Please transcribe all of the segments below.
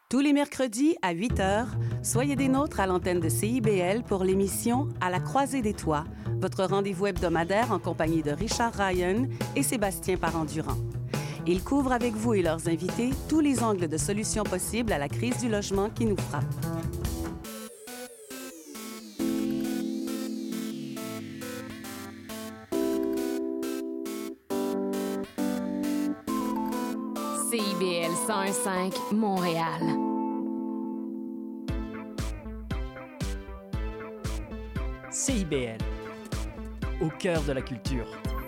Tous les mercredis à 8 h, soyez des nôtres à l'antenne de CIBL pour l'émission « À la croisée des toits », votre rendez-vous hebdomadaire en compagnie de Richard Ryan et Sébastien Parent-Durand. Ils couvrent avec vous et leurs invités tous les angles de solutions possibles à la crise du logement qui nous frappe. CIBL 101.5 Montréal. CIBL, au cœur de la culture.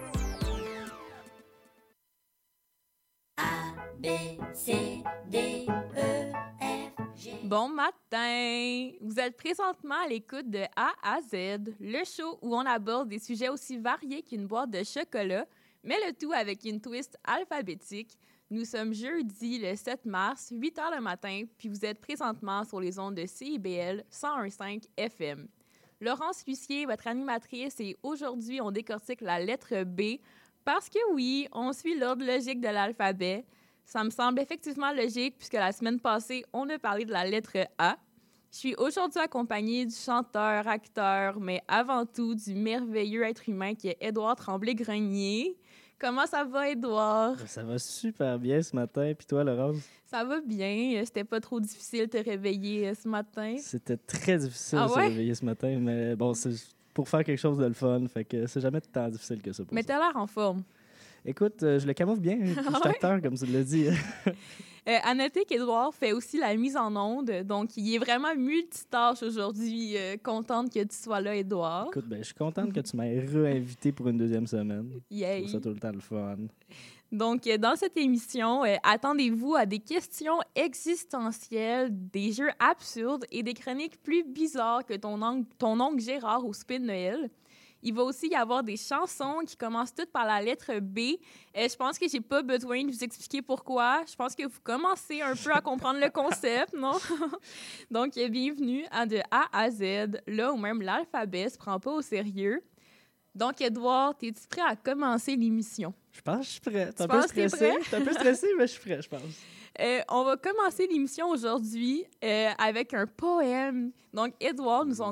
A, B, C, D, E, F, G. Bon matin! Vous êtes présentement à l'écoute de A à Z, le show où on aborde des sujets aussi variés qu'une boîte de chocolat, mais le tout avec une twist alphabétique. Nous sommes jeudi, le 7 mars, 8 h le matin, puis vous êtes présentement sur les ondes de CIBL 101.5 FM. Laurence Lucier, votre animatrice, et aujourd'hui, on décortique la lettre B parce que oui, on suit l'ordre logique de l'alphabet. Ça me semble effectivement logique puisque la semaine passée, on a parlé de la lettre A. Je suis aujourd'hui accompagnée du chanteur, acteur, mais avant tout du merveilleux être humain qui est Édouard Tremblay-Grenier. Comment ça va, Édouard? Ça va super bien ce matin. Puis toi, Laurence? Ça va bien. C'était pas trop difficile de te réveiller ce matin. C'était très difficile de se ouais? réveiller ce matin, mais bon, c'est pour faire quelque chose de le fun. Fait que c'est jamais tant difficile que ça pour Mais ça. t'as l'air en forme. Écoute, je le camoufle bien. Je suis acteur, comme tu l'as dit. À noter qu'Édouard fait aussi la mise en onde, donc il est vraiment multitâche aujourd'hui. Contente que tu sois là, Édouard. Écoute, je suis contente que tu m'aies réinvité pour une deuxième semaine. Yay. Je trouve ça tout le temps le fun. Donc, dans cette émission, attendez-vous à des questions existentielles, des jeux absurdes et des chroniques plus bizarres que ton oncle Gérard au Spin Noël. Il va aussi y avoir des chansons qui commencent toutes par la lettre B. Je pense que j'ai pas besoin de vous expliquer pourquoi. Je pense que vous commencez un peu à comprendre le concept, non? Donc, bienvenue à de A à Z, là où même l'alphabet se prend pas au sérieux. Donc, Édouard, es-tu prêt à commencer l'émission? Je pense que je suis prêt. Tu penses que t'es prêt? Je suis un peu stressé, mais je suis prêt, je pense. On va commencer l'émission aujourd'hui avec un poème. Donc, Édouard nous a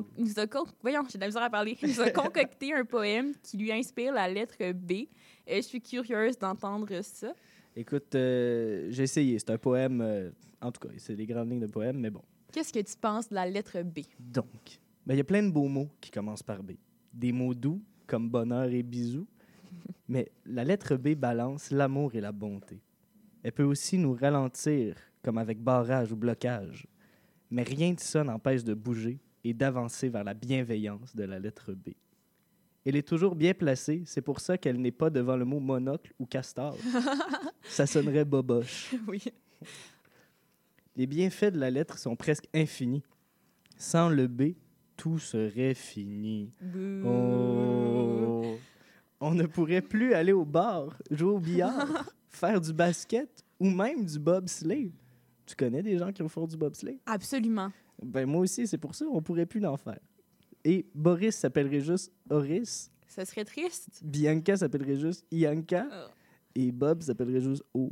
concocté un poème qui lui inspire la lettre B. Je suis curieuse d'entendre ça. Écoute, j'ai essayé. C'est un poème, en tout cas, c'est des grandes lignes de poème, mais bon. Qu'est-ce que tu penses de la lettre B? Donc, il y a plein de beaux mots qui commencent par B. Des mots doux, comme bonheur et bisous. Mais la lettre B balance l'amour et la bonté. Elle peut aussi nous ralentir, comme avec barrage ou blocage. Mais rien de ça n'empêche de bouger et d'avancer vers la bienveillance de la lettre B. Elle est toujours bien placée, c'est pour ça qu'elle n'est pas devant le mot monocle ou castor. Ça sonnerait boboche. Oui. Les bienfaits de la lettre sont presque infinis. Sans le B, tout serait fini. Bouh. Oh. On ne pourrait plus aller au bar, jouer au billard, faire du basket ou même du bobsleigh. Tu connais des gens qui font du bobsleigh? Absolument. Moi aussi, c'est pour ça on pourrait plus l'en faire. Et Boris s'appellerait juste Horis. Ça serait triste. Bianca s'appellerait juste Ianca. Oh. Et Bob s'appellerait juste O.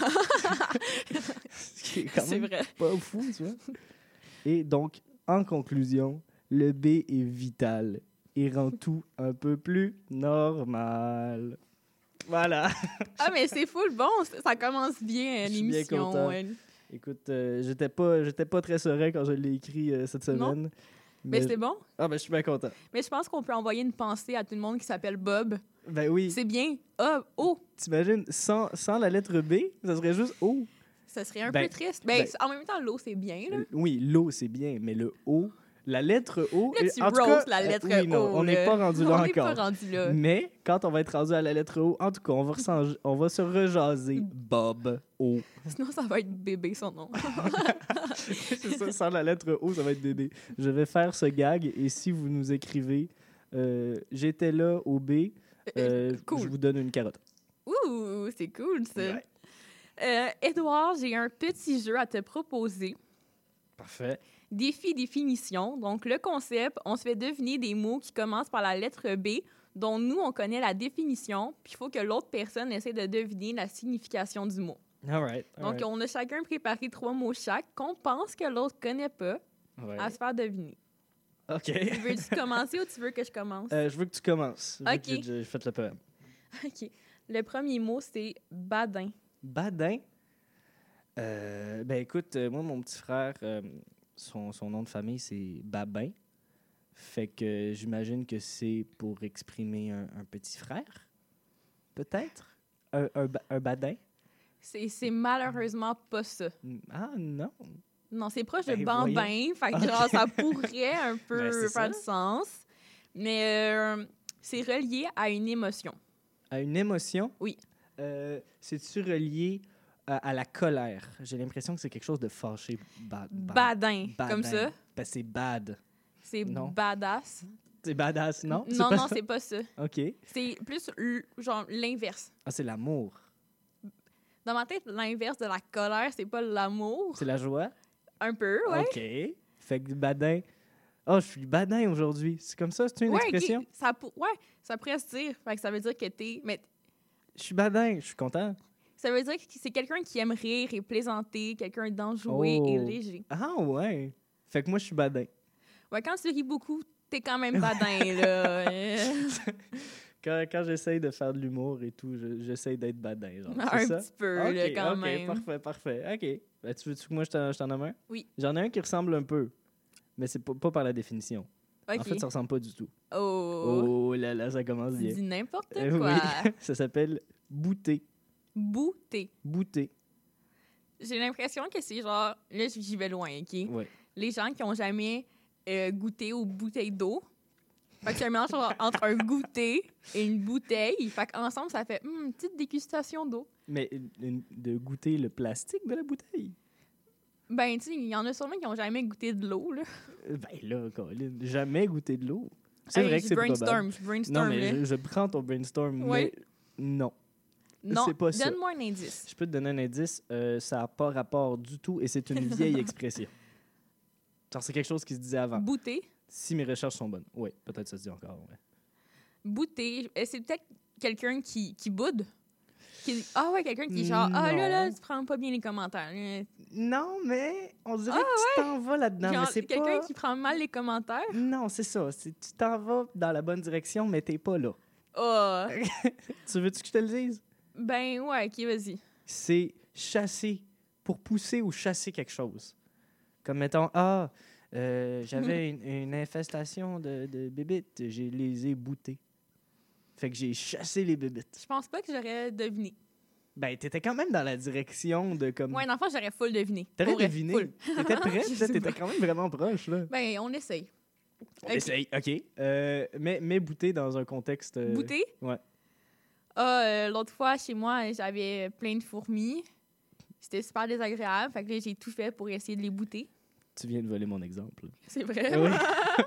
Ce qui est quand C'est même vrai. pas fou, tu vois. Et donc, en conclusion, le B est vital et rend tout un peu plus normal. Voilà. Ah, mais c'est full bon. Ça commence bien, Je suis bien l'émission. content. Écoute, j'étais pas très serein quand je l'ai écrit cette semaine. Non. Mais c'était bon. Ah, je suis bien content. Mais je pense qu'on peut envoyer une pensée à tout le monde qui s'appelle Bob. Ben oui. C'est bien. Ah, O. T'imagines, sans la lettre B, ça serait juste O. Ça serait un Ben, peu triste. En même temps, l'eau, c'est bien, là. Oui, l'O, c'est bien, mais le O, la lettre O... Là, tu en tout roastes cas, la lettre oui, non, O. on n'est pas rendu là On encore. n'est pas rendu là. Mais quand on va être rendu à la lettre O, en tout cas, on va se rejaser Bob O. Sinon, ça va être bébé, son nom. C'est ça, sans la lettre O, ça va être bébé. Je vais faire ce gag et si vous nous écrivez j'étais là au B, Cool. je vous donne une carotte. Ouh, c'est cool, ça. Ouais. Édouard, j'ai un petit jeu à te proposer. Parfait. Défi-définition. Donc, le concept, on se fait deviner des mots qui commencent par la lettre B, dont nous, on connaît la définition, puis il faut que l'autre personne essaie de deviner la signification du mot. All right. Donc, on a chacun préparé 3 mots chaque qu'on pense que l'autre connaît pas Ouais. à se faire deviner. OK. Veux-tu commencer ou tu veux que je commence? Je veux que tu commences. Vu OK. que j'ai fait le poème. OK. Le premier mot, c'est badin. Badin. Ben écoute, moi, mon petit frère, son nom de famille, c'est Babin. Fait que j'imagine que c'est pour exprimer un petit frère, peut-être? Un badin? C'est malheureusement pas ça. Ah non. Non, c'est proche de Ben, bambin. Fait que OK. genre, ça pourrait un Ben, peu c'est faire ça. du sens. Mais c'est relié à une émotion. À une émotion? Oui. C'est-tu relié à la colère? J'ai l'impression que c'est quelque chose de fâché. Badin, comme ça. Ben, c'est bad. C'est Non. badass. C'est badass, non? C'est Non, pas non, ça? c'est pas ça. OK. C'est plus genre l'inverse. Ah, c'est l'amour. Dans ma tête, l'inverse de la colère, c'est pas l'amour. C'est la joie? Un peu, ouais. OK. Fait que badin. Oh, je suis badin aujourd'hui. C'est comme ça? C'est une Ouais, expression? ok. Ouais, ça pourrait se dire. Fait que ça veut dire que t'es... Mais Je suis badin. Je suis content. ça veut dire que c'est quelqu'un qui aime rire et plaisanter, quelqu'un d'enjoué et Oh. léger. Ah, ouais. Fait que moi, je suis badin. Ouais, quand tu ris beaucoup, t'es quand même badin, là. Quand j'essaye de faire de l'humour et tout, j'essaye d'être badin. Genre. Un C'est ça? petit peu, là, quand même. Parfait. OK. Ben, tu veux-tu que moi, je t'en nomme un? Oui. J'en ai un qui ressemble un peu, mais c'est pas par la définition. OK. En fait, ça ressemble pas du tout. Oh, Oh là là, ça commence tu bien. dis n'importe Oui, quoi. ça s'appelle bouter. Bouter. Bouter. J'ai l'impression que c'est genre... Là, j'y vais loin, OK? Ouais. Les gens qui ont jamais goûté aux bouteilles d'eau. Fait que c'est un mélange entre un goûter et une bouteille. Fait qu'ensemble, ça fait une petite dégustation d'eau. Mais de goûter le plastique de la bouteille? Ben, tu sais, il y en a sûrement qui ont jamais goûté de l'eau, là. Ben là, Colin, jamais goûté de l'eau. C'est Hey, vrai que je c'est brainstorm, probable. je brainstorm, Non, mais là. je prends ton brainstorm, Ouais. mais non. Non, c'est pas ça. donne-moi un indice. Je peux te donner un indice. Ça n'a pas rapport du tout et c'est une vieille expression. Genre, c'est quelque chose qui se disait avant. Bouter. Si mes recherches sont bonnes. Oui, peut-être ça se dit encore. Ouais. Bouter. C'est peut-être quelqu'un qui boude. Ah ouais, quelqu'un qui est genre, ah là, Non. tu prends pas bien les commentaires. Non, mais on dirait que tu t'en vas là-dedans. Genre, Mais c'est quelqu'un pas... qui prend mal les commentaires. Non, c'est ça. Tu t'en vas dans la bonne direction, mais t'es pas là. Ah. Tu veux-tu que je te le dise? Ben ouais, ok, vas-y. C'est chasser, pour pousser ou chasser quelque chose. Comme mettons, j'avais une infestation de bébites, je les ai boutées. Fait que j'ai chassé les bébites. Je pense pas que j'aurais deviné. Ben, t'étais quand même dans la direction de comme... Ouais, dans le fond, j'aurais full deviné. T'aurais Pour vrai, deviné. full. T'étais prête, Je là, sais t'étais pas. quand même vraiment proche, là. Ben, on essaye. On Ok. essaye, OK. Mais bouter dans un contexte... Bouter? Ouais. L'autre fois, chez moi, j'avais plein de fourmis. C'était super désagréable. Fait que là, j'ai tout fait pour essayer de les bouter. Tu viens de voler mon exemple. C'est vrai? Oui.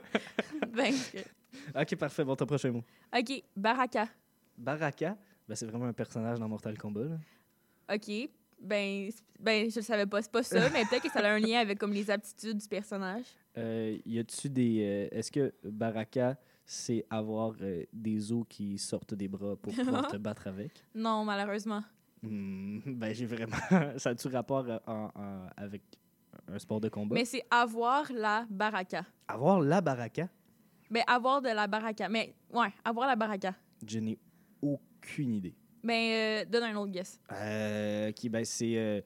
Ben, OK, parfait. Bon, ton prochain mot. OK, Baraka. Baraka, ben, c'est vraiment un personnage dans Mortal Kombat, là. OK. Ben, je le savais pas. C'est pas ça, mais peut-être que ça a un lien avec comme les aptitudes du personnage. Y a-tu des... Est-ce que Baraka, c'est avoir des os qui sortent des bras pour pouvoir te battre avec? Non, malheureusement. Ben, j'ai vraiment... Ça a-tu rapport avec un sport de combat? Mais c'est avoir la Baraka. Avoir la Baraka? Ben, avoir de la Baraka. Mais, ouais, avoir la Baraka. Je n'ai aucune idée. Ben, donne un autre guess. Qui, ben, c'est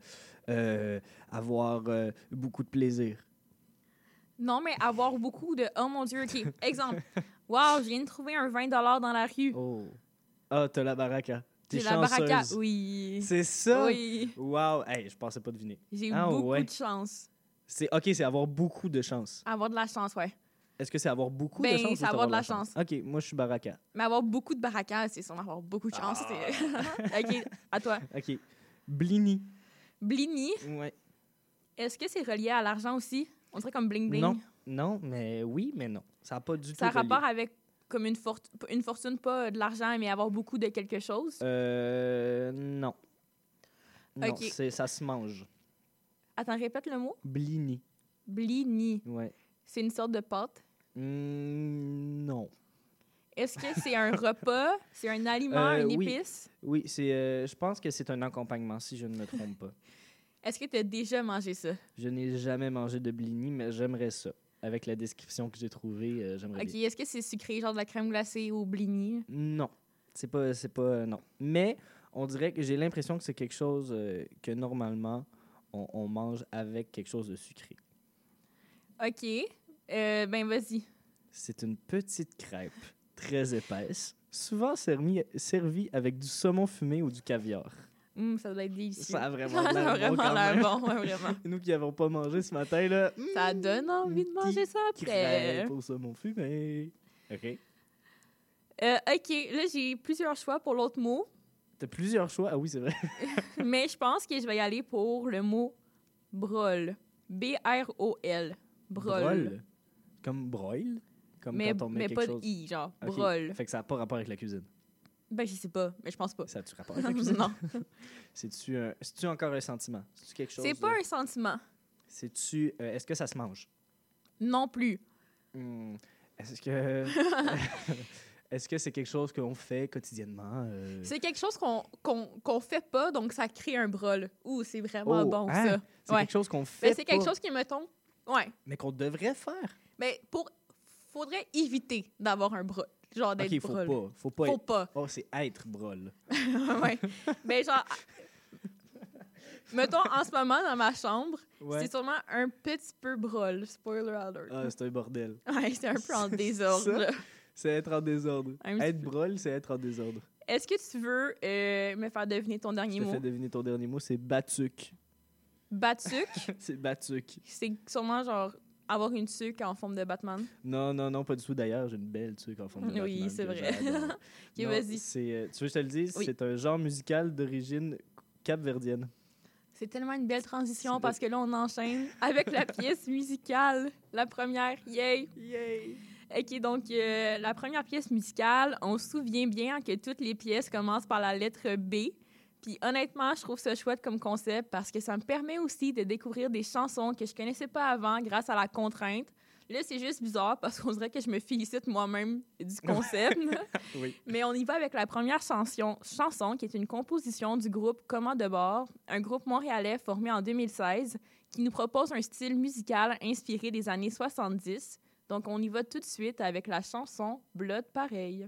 avoir beaucoup de plaisir. Non, mais avoir beaucoup de... Oh mon Dieu, OK. Exemple. Wow, je viens de trouver un 20 dans la rue. Oh. Ah, t'as la Baraka. T'es J'ai la Baraka. chanceuse. Oui. C'est ça? Oui. Wow. Hey, je pensais pas deviner. J'ai eu Ah, beaucoup ouais. de chance. OK, c'est avoir beaucoup de chance. Avoir de la chance, ouais. Est-ce que c'est avoir beaucoup Ben, de chance? c'est ou avoir de la chance. OK, moi, je suis Baraka. Mais avoir beaucoup de Baraka, c'est sûrement avoir beaucoup de chance. Ah. OK, à toi. OK. Blini. Blini, Ouais. est-ce que c'est relié à l'argent aussi? On dirait comme bling-bling. Non. Non, mais oui, mais non. Ça n'a pas du Ça a tout relié. rapport avec comme une fortune, pas de l'argent, mais avoir beaucoup de quelque chose. Non. Non, OK. ça se mange. Attends, répète le mot. Blini. Blini. Ouais. C'est une sorte de pâte. Non. Est-ce que c'est un repas? C'est un aliment, une oui. épice? Oui, je pense que c'est un accompagnement, si je ne me trompe pas. Est-ce que tu as déjà mangé ça? Je n'ai jamais mangé de blini, mais j'aimerais ça. Avec la description que j'ai trouvée, j'aimerais OK. bien. Est-ce que c'est sucré, genre de la crème glacée au blini? Non, c'est pas non. Mais on dirait que j'ai l'impression que c'est quelque chose que normalement on mange avec quelque chose de sucré. OK. Ben, vas-y. C'est une petite crêpe très épaisse, souvent servie avec du saumon fumé ou du caviar. Ça doit être délicieux. Ça a vraiment Ça l'air a bon vraiment quand l'air même. bon, ouais, vraiment. Nous qui n'avons pas mangé ce matin, là, Ça donne envie de manger ça après. crêpe au saumon fumé. OK. OK, là, j'ai plusieurs choix pour l'autre mot, T'as plusieurs choix. Ah oui, c'est vrai. mais je pense que je vais y aller pour le mot brol. B-R-O-L. Brol. Comme broil? Comme Mais, quand on met mais quelque pas chose... de I, genre. OK. Brol. Fait que ça n'a pas rapport avec la cuisine. Ben, je sais pas, mais je pense pas. Ça a-tu rapport avec la cuisine? Non. C'est-tu encore un sentiment? C'est-tu quelque chose... C'est pas un sentiment. C'est-tu... est-ce que ça se mange? Non plus. Est-ce que... Est-ce que c'est quelque chose qu'on fait quotidiennement? C'est quelque chose qu'on fait pas, donc ça crée un brol. Ouh, c'est vraiment bon, hein? ça. C'est Ouais. quelque chose qu'on fait Ben, c'est quelque pas, chose qui, mettons... Ouais. mais qu'on devrait faire. Mais faudrait éviter d'avoir un brol. Genre d'être OK, brol. faut pas Faut être... pas. Oh, c'est être brol. Ouais. Ben, genre... Mettons, en ce moment, dans ma chambre, Ouais. c'est sûrement un petit peu brol. Spoiler alert. Ah, c'est un bordel. Ouais, c'est un peu en désordre. Ça? là. C'est être en désordre. Un petit Être peu. brol, c'est être en désordre. Est-ce que tu veux me faire deviner ton dernier Je te mot? fais deviner ton dernier mot, c'est batuc. Batuc, C'est batuc. c'est sûrement genre avoir une tuque en forme de Batman. Non, pas du tout. D'ailleurs, j'ai une belle tuque en forme de Oui, Batman c'est que vrai. j'adore. Ok, Non, vas-y. c'est, tu veux que je te le dise? Oui. C'est un genre musical d'origine capverdienne. C'est tellement une belle transition C'est parce que là, on enchaîne avec la pièce musicale. La première, yay! Yay! OK, donc la première pièce musicale, on se souvient bien que toutes les pièces commencent par la lettre B. Puis honnêtement, je trouve ça chouette comme concept parce que ça me permet aussi de découvrir des chansons que je connaissais pas avant grâce à la contrainte. Là, c'est juste bizarre parce qu'on dirait que je me félicite moi-même du concept. Oui. Mais on y va avec la première chanson qui est une composition du groupe Comment de bord, un groupe montréalais formé en 2016 qui nous propose un style musical inspiré des années 70. Donc, on y va tout de suite avec la chanson Blood Pareil.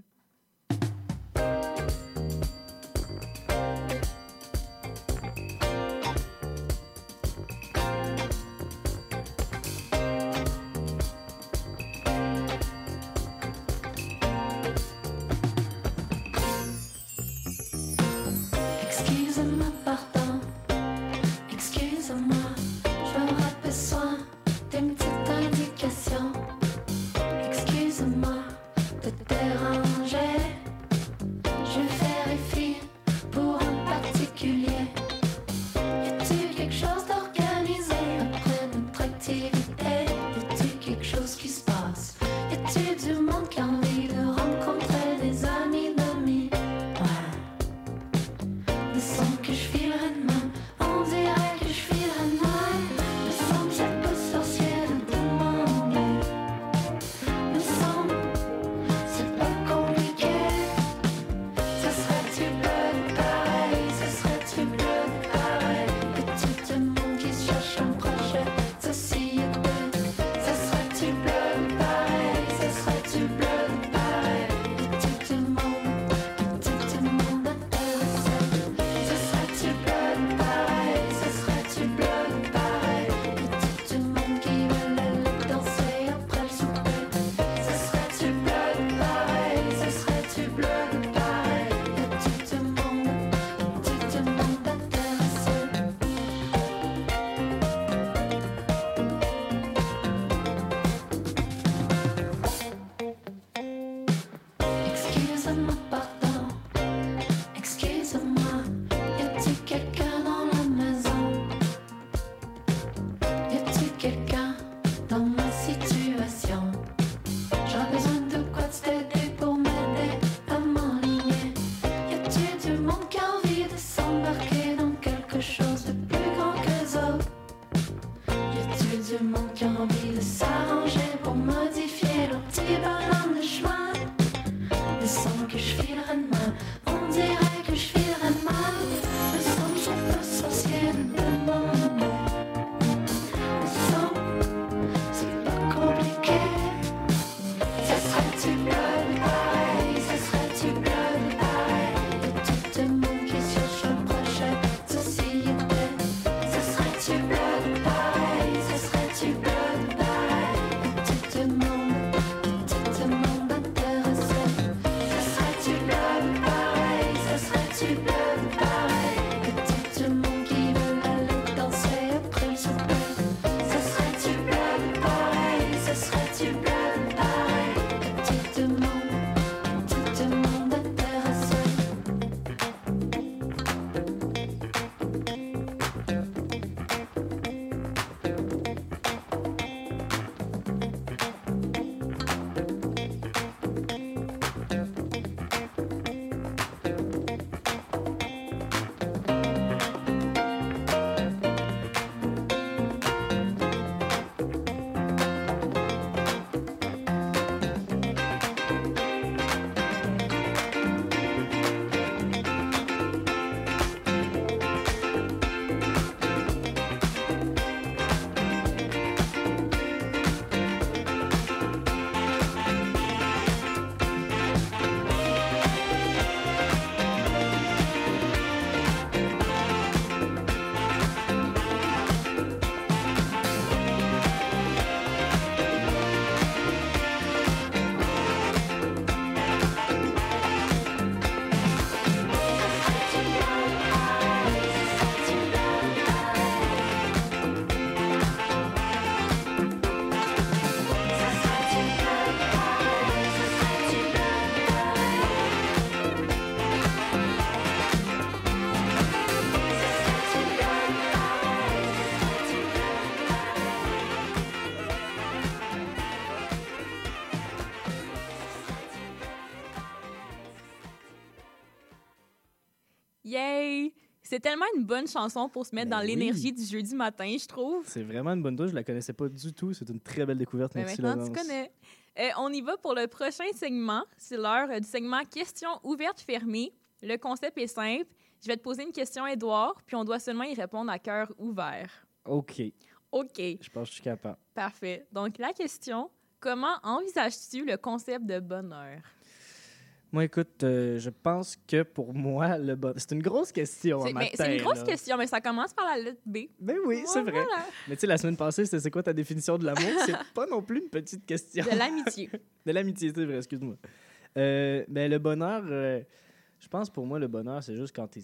Excuse-moi, pardon. Excuse-moi, j'aurais besoin d'une petite indication. Excuse-moi de te déranger. Je vérifie pour un particulier. Y a-t-il quelque chose d'organisé après notre activité? Y a-t-il quelque chose qui se passe? Y a-t-il du monde qui a envie de rencontrer des amis d'amis? Ouais. Me semble que je filerai de même. On dirait que je filerai de même. Me semble que c'est pas sorcier de demander. Me semble c'est pas compliqué. Ça serait-tu bleu pareil? Ça serait-tu bleu pareil? Que tu te demandes qui se cherche un projet. Société. Ça serait-tu bleu pareil? Ça serait-tu bleu pareil? Que tu te demandes intéressé. Ça serait-tu bleu pareil? Ça serait-tu bleu pareil? Que tu te demandes qui veut aller danser après le souper. Ça serait-tu bleu pareil? Ça serait-tu bleu pareil? Que tu te demandes intéressé. Excuse-moi, pardon. Excuse-moi, y a-t-il quelqu'un dans la maison? Y a-t-il quelqu'un dans ma situation? J'aurais besoin de quoi de t'aider pour m'aider à m'enligner. Y a-t-il du monde qui a envie de s'embarquer dans quelque chose de plus grand que eux autres? Y a-t-il du monde qui a envie de s'arranger pour modifier leur petit bonhomme de chemin? Il semble que je filerai mal. On dirait que je filerai mal. Il semble que je peux sorcière de mon nez. Il semble, c'est pas compliqué. Ça serait-tu blood pareil? Ça serait-tu blood pareil? De tout le monde qui cherche un projet de société. Ça serait-tu blood pareil? Ça serait-tu blood pareil? De tout le monde intéressé. Ça serait-tu blood pareil? Ça serait-tu blood pareil? De tout le monde qui veut aller danser après le souper. Ça serait-tu blood pareil? Ça serait-tu blood pareil? De tout le monde intéressé. Yay! C'est tellement une bonne chanson pour se mettre Ben dans oui. l'énergie du jeudi matin, je trouve. C'est vraiment une bonne touche. Je la connaissais pas du tout. C'est une très belle découverte. Mais Merci, maintenant, Laurence. tu connais. On y va pour le prochain segment. C'est l'heure du segment questions ouvertes fermées. Le concept est simple. Je vais te poser une question, Édouard, puis on doit seulement y répondre à cœur ouvert. OK. OK, Je pense que je suis capable. parfait. Donc, la question, comment envisages-tu le concept de bonheur? Moi, écoute, je pense que pour moi, le bonheur... C'est une grosse question C'est un matin, c'est une grosse là. question, mais ça commence par la lettre B. Ben oui, c'est vrai. Voilà. Mais tu sais, la semaine passée, c'était c'est quoi ta définition de l'amour? C'est pas non plus une petite question. De l'amitié. De l'amitié, c'est vrai, excuse-moi. Ben, le bonheur, je pense pour moi, le bonheur, c'est juste quand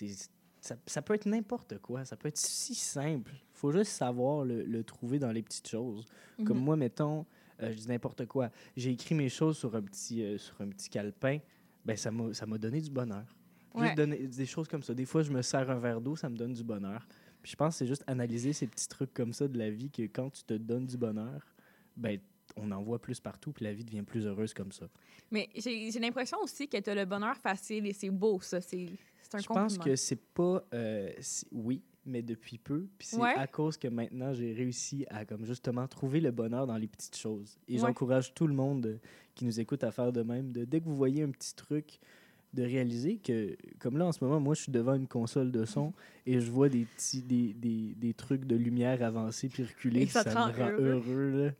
ça peut être n'importe quoi. Ça peut être si simple. Il faut juste savoir le trouver dans les petites choses. Comme Mhm. moi, mettons, je dis n'importe quoi. J'ai écrit mes choses sur un petit calepin. Ben, ça m'a donné du bonheur. Ouais. Juste donner des choses comme ça. Des fois, je me sers un verre d'eau, ça me donne du bonheur. Puis je pense que c'est juste analyser ces petits trucs comme ça de la vie que quand tu te donnes du bonheur, ben on en voit plus partout, puis la vie devient plus heureuse comme ça. Mais j'ai l'impression aussi que tu as le bonheur facile et c'est beau, ça. C'est un Je compliment. pense que c'est pas... oui, mais depuis peu. Puis c'est Ouais. à cause que maintenant, j'ai réussi à comme justement trouver le bonheur dans les petites choses. Et Ouais. j'encourage tout le monde qui nous écoute à faire de même. Dès que vous voyez un petit truc, de réaliser que, comme là, en ce moment, moi, je suis devant une console de son et je vois des trucs de lumière avancée puis reculer. Et puis ça te me rend rend heureux. Là.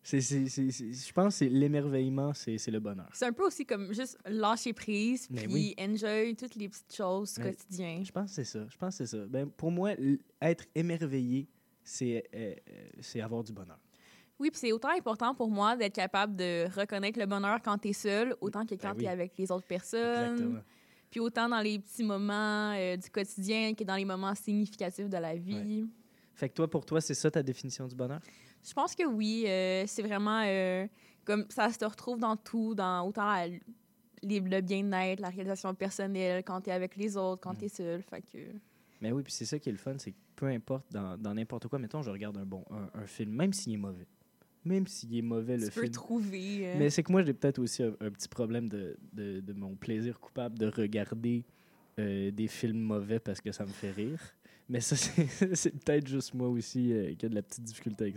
Je pense que c'est l'émerveillement, c'est le bonheur. C'est un peu aussi comme juste lâcher prise, Mais puis oui. enjoy toutes les petites choses du Ouais. quotidien. Je pense que c'est ça. Ben, pour moi, être émerveillé, c'est avoir du bonheur. Oui, puis c'est autant important pour moi d'être capable de reconnaître le bonheur quand tu es seul, autant que quand Ben oui. tu es avec les autres personnes. Exactement. Puis autant dans les petits moments du quotidien que dans les moments significatifs de la vie. Fait que pour toi, c'est ça ta définition du bonheur? Je pense que oui, c'est vraiment comme ça se retrouve dans tout, dans autant le bien-être, la réalisation personnelle, quand tu es avec les autres, quand tu es seul. Fait que... Mais oui, puis c'est ça qui est le fun, c'est que peu importe dans n'importe quoi, mettons, je regarde un film, même s'il est mauvais. Même s'il est mauvais, le Tu peux film. trouver... Mais c'est que moi, j'ai peut-être aussi un petit problème de mon plaisir coupable de regarder des films mauvais parce que ça me fait rire. Mais ça, c'est peut-être juste moi aussi qui a de la petite difficulté avec ça.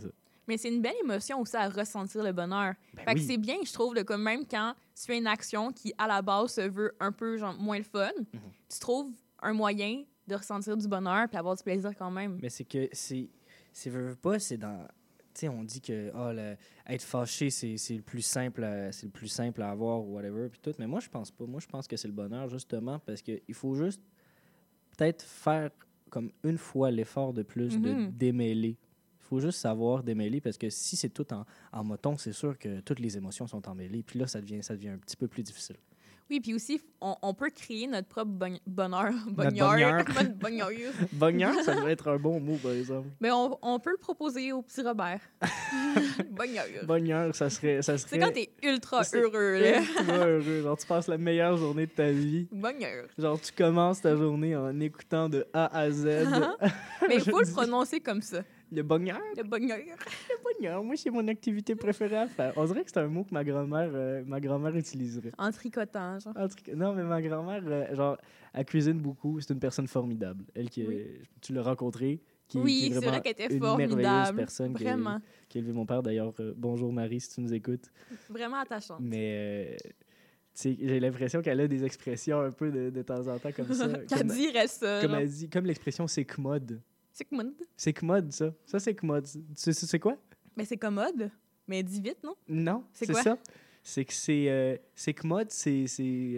Mais c'est une belle émotion aussi à ressentir le bonheur. Ben Fait que oui. c'est bien, je trouve, de comme même quand tu fais une action qui, à la base, se veut un peu genre, moins le fun, tu trouves un moyen de ressentir du bonheur puis avoir du plaisir quand même. Mais c'est que veux pas, c'est dans. Tu sais, on dit que être fâché, c'est le plus simple à avoir ou whatever, puis tout. Mais moi, je pense pas. Moi, je pense que c'est le bonheur, justement, parce qu'il faut juste peut-être faire comme une fois l'effort de plus de démêler. Il faut juste savoir démêler, parce que si c'est tout en moton, c'est sûr que toutes les émotions sont emmêlées. Puis là, ça devient un petit peu plus difficile. Oui, puis aussi, on peut créer notre propre bonheur. bonheur. Bonheur. Bonheur, ça doit être un bon mot, par exemple. Mais on peut le proposer au petit Robert. Bonheur. Bonheur, ça serait... C'est quand t'es ultra C'est heureux, là. ultra heureux. Genre, tu passes la meilleure journée de ta vie. Bonheur. Genre, tu commences ta journée en écoutant de A à Z. Mais il faut le Je dis- prononcer comme ça. Le bonheur? Le bonheur. Le bonheur, moi, c'est mon activité préférée à faire. On dirait que c'est un mot que ma grand-mère utiliserait. En tricotant, genre. En tout cas, non, mais ma grand-mère, genre, elle cuisine beaucoup. C'est une personne formidable. Elle, tu l'as rencontrée, qui Oui, est c'est vraiment vrai qu'elle était une merveilleuse formidable. personne Vraiment. qui a élevé mon père. D'ailleurs, bonjour Marie, si tu nous écoutes. Vraiment attachante. Mais tu sais, j'ai l'impression qu'elle a des expressions un peu de temps en temps comme ça. Qu'elle dirait ça. Comme genre. elle dit, comme l'expression c'est commode. C'est commode. C'est commode, ça. Ça, c'est commode. Tu sais, c'est quoi? Mais c'est commode. Mais dis vite, non? Non, C'est c'est quoi? ça. C'est que c'est commode, c'est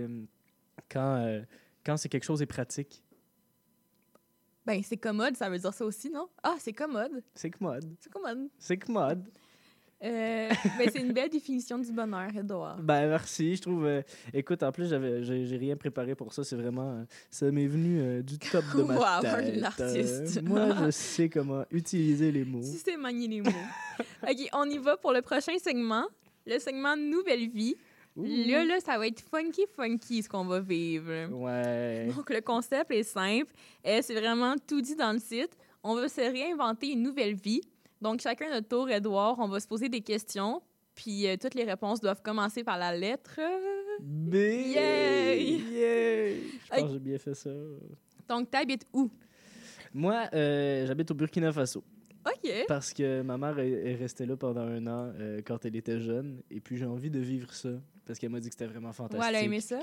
quand c'est quelque chose est pratique. Ben, c'est commode, ça veut dire ça aussi, non? Ah, c'est commode. C'est commode. C'est commode. C'est commode. Ben, c'est une belle définition du bonheur, Edouard. Ben, merci. Je trouve. Écoute, en plus, j'ai rien préparé pour ça. C'est vraiment. Ça m'est venu du top de ma Wow, tête. un artiste. Moi, je sais comment utiliser les mots. Si c'est manier les mots. OK, on y va pour le prochain segment. Le segment Nouvelle vie. Ouh. Là, ça va être funky ce qu'on va vivre. Ouais. Donc, le concept est simple. C'est vraiment tout dit dans le site. On va se réinventer une nouvelle vie. Donc, chacun notre tour, Edouard, on va se poser des questions. Puis, toutes les réponses doivent commencer par la lettre. B. Yay! Yay! Je pense que j'ai bien fait ça. Donc, t'habites où? Moi, j'habite au Burkina Faso. OK. Parce que ma mère est restée là pendant 1 an quand elle était jeune. Et puis, j'ai envie de vivre ça. Parce qu'elle m'a dit que c'était vraiment fantastique. Ouais, elle a aimé ça?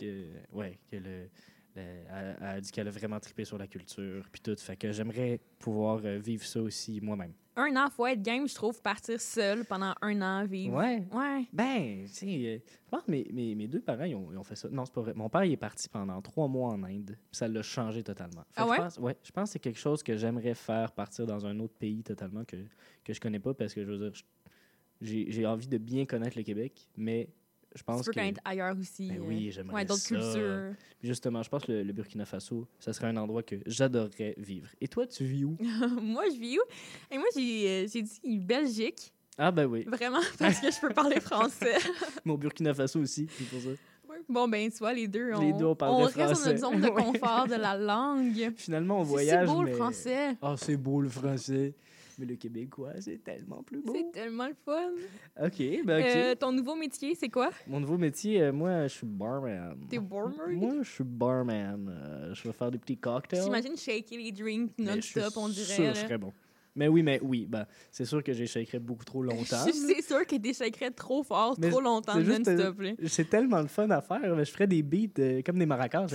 Elle a dit qu'elle a vraiment trippé sur la culture. Puis tout. Fait que j'aimerais pouvoir vivre ça aussi moi-même. 1 an, faut être game, je trouve, partir seul pendant 1 an, vivre. Ouais. Ouais. Ben, tu sais, je pense que mes 2 parents, ils ont fait ça. Non, c'est pas vrai. Mon père, il est parti pendant 3 mois en Inde. Puis ça l'a changé totalement. Fait Ah que ouais? je pense que c'est quelque chose que j'aimerais faire, partir dans un autre pays totalement que je connais pas, parce que, je veux dire, j'ai envie de bien connaître le Québec, mais je pense Tu peux que... connaître ailleurs aussi. Ben oui, j'aimerais Ouais, d'autres ça. cultures. Puis justement, je pense que le Burkina Faso, ça serait un endroit que j'adorerais vivre. Et toi, tu vis où? Moi, je vis où? Et moi, j'ai dit Belgique. Ah ben oui, Vraiment, parce que je peux parler français. mais au Burkina Faso aussi, c'est pour ça. Bon, ben, tu vois, les deux, Les deux, on parle de reste dans français. notre zone de confort de la langue. Finalement, on C'est voyage, beau, mais... le français. Ah, c'est beau le français. Mais le québécois, c'est tellement plus beau. C'est tellement le fun. OK, ben OK. Ton nouveau métier, c'est quoi? Mon nouveau métier, moi, je suis barman. T'es barman? Moi, je suis barman. Je vais faire des petits cocktails. J'imagine shaker les drinks Mais je suis non-stop, on dirait. sûr là. que je serais bon. Mais oui, ben, c'est sûr que j'ai shakerais beaucoup trop longtemps. C'est sûr que t'es shakerais trop fort, Mais trop longtemps, c'est juste, non-stop. là. C'est tellement le fun à faire. Mais je ferais des beats comme des maracas.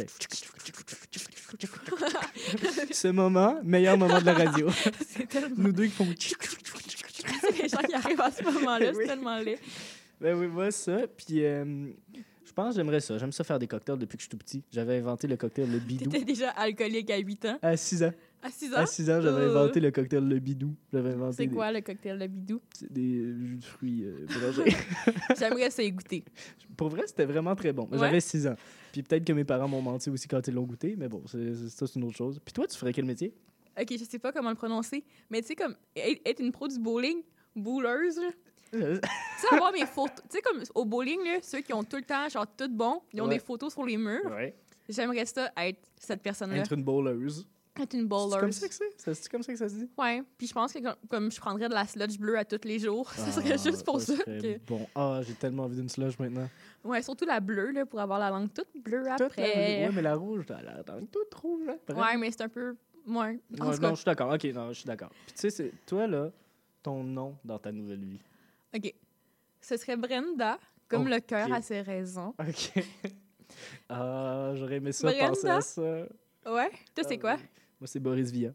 Ce moment, meilleur moment de la radio. C'est tellement... Nous deux qui font... C'est les gens qui arrivent à ce moment-là, Oui. c'est tellement laid. Ben oui, moi, ça. Puis, je pense que j'aimerais ça. J'aime ça faire des cocktails depuis que je suis tout petit. J'avais inventé le cocktail Le Bidou. T'étais déjà alcoolique à 8 ans. À 6 ans. À 6 ans? À 6 ans, j'avais inventé le cocktail Le Bidou. J'avais inventé C'est quoi le cocktail de bidou? des jus de fruits bronzés. J'aimerais ça y goûter. Pour vrai, c'était vraiment très bon. Ouais. J'avais 6 ans. Puis peut-être que mes parents m'ont menti aussi quand ils l'ont goûté, mais bon, ça, c'est une autre chose. Puis toi, tu ferais quel métier? OK, je sais pas comment le prononcer, mais tu sais, comme être une pro du bowling, bowleuse, là. Tu sais, avoir mes photos. Tu sais, comme au bowling, là, ceux qui ont tout le temps, genre, tout bon, ils ont Ouais. des photos sur les murs. Ouais. J'aimerais ça être cette personne-là. Être une bowleuse. Être une C'est bowleuse. comme ça que c'est? C'est comme ça que ça se dit? Ouais, puis je pense que comme je prendrais de la sludge bleue à tous les jours, ce serait juste pour ça. serait que- Bon, j'ai tellement envie d'une slush maintenant. Ouais, surtout la bleue, là, pour avoir la langue toute bleue Toute après. ouais, mais la rouge, t'as l'air toute rouge après. Ouais, mais c'est un peu... Ouais. En Ouais, tout cas, non, je suis d'accord. OK, non, je suis d'accord. Puis tu sais, toi, là, ton nom dans ta nouvelle vie. OK. Ce serait Brenda, comme OK. le cœur a ses raisons. OK. Ah, j'aurais aimé ça, Brenda? penser à ça. Ouais? Toi, c'est quoi? Moi, c'est Boris Vian.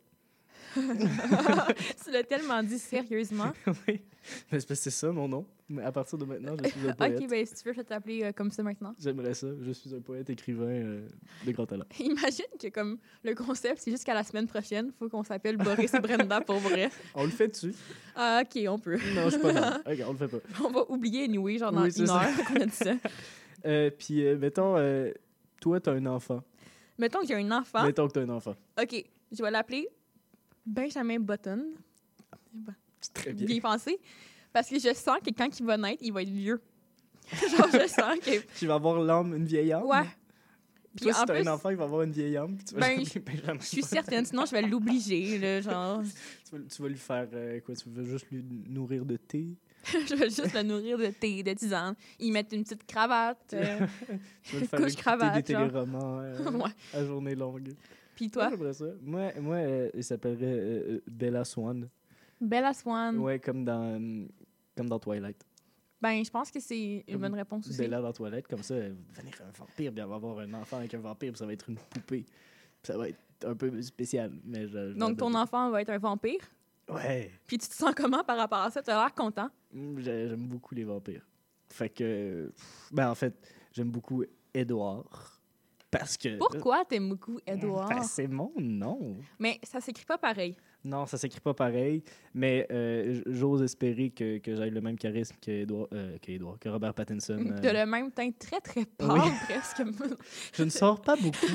Tu l'as tellement dit sérieusement. Oui. Mais c'est parce que c'est ça, mon nom. Mais à partir de maintenant, je suis un poète. OK, ben si tu veux, je vais t'appeler comme ça maintenant. J'aimerais ça. Je suis un poète écrivain de grand talent. Imagine que comme le concept, c'est jusqu'à la semaine prochaine, faut qu'on s'appelle Boris et Brenda pour vrai. On le fait dessus? Ah, OK, on peut. Non, je suis pas d'accord. OK, on le fait pas. On va oublier anyway, genre dans Oui, c'est une ça. heure qu'on a dit ça. Puis, mettons, toi, t'as un enfant. Mettons que j'ai un enfant. Mettons que t'as un enfant. OK, je vais l'appeler Benjamin Button. C'est très bien. Bien pensé. Parce que je sens que quand il va naître, il va être vieux. Genre, je sens que... Tu vas avoir l'âme, une vieille âme? Ouais. Puis toi, en si t'as plus- un enfant, il va avoir une vieille âme. Puis tu vas Ben, l'appeler Benjamin. Je suis certaine, sinon je vais l'obliger, là, genre... Tu vas lui faire quoi? Tu veux juste lui nourrir de thé? Je vais juste le nourrir de thé, de tisane. Y mettre une petite cravate. Tu vas lui faire couche écouter cravate, des genre. téléromans Ouais. à journée longue. Puis toi, J'aimerais ça. Moi il s'appellerait Bella Swan. Bella Swan. Ouais, comme dans Twilight. Ben, je pense que c'est une Comme bonne réponse aussi. Bella dans Twilight, comme ça, elle va devenir un vampire, puis elle va avoir un enfant avec un vampire, puis ça va être une poupée. Puis ça va être un peu spécial. Mais Donc, ton enfant va être un vampire. Ouais. Puis tu te sens comment par rapport à ça? Tu as l'air content. J'aime beaucoup les vampires. Fait que... Ben, en fait, j'aime beaucoup Édouard. Parce que... Pourquoi t'aimes beaucoup Edouard? Ben, c'est mon nom. Mais ça s'écrit pas pareil. Non, ça s'écrit pas pareil, mais j'ose espérer que j'aille le même charisme que Robert Pattinson. T'as le même teint très, très pâle, Oui. presque. Je ne sors pas beaucoup.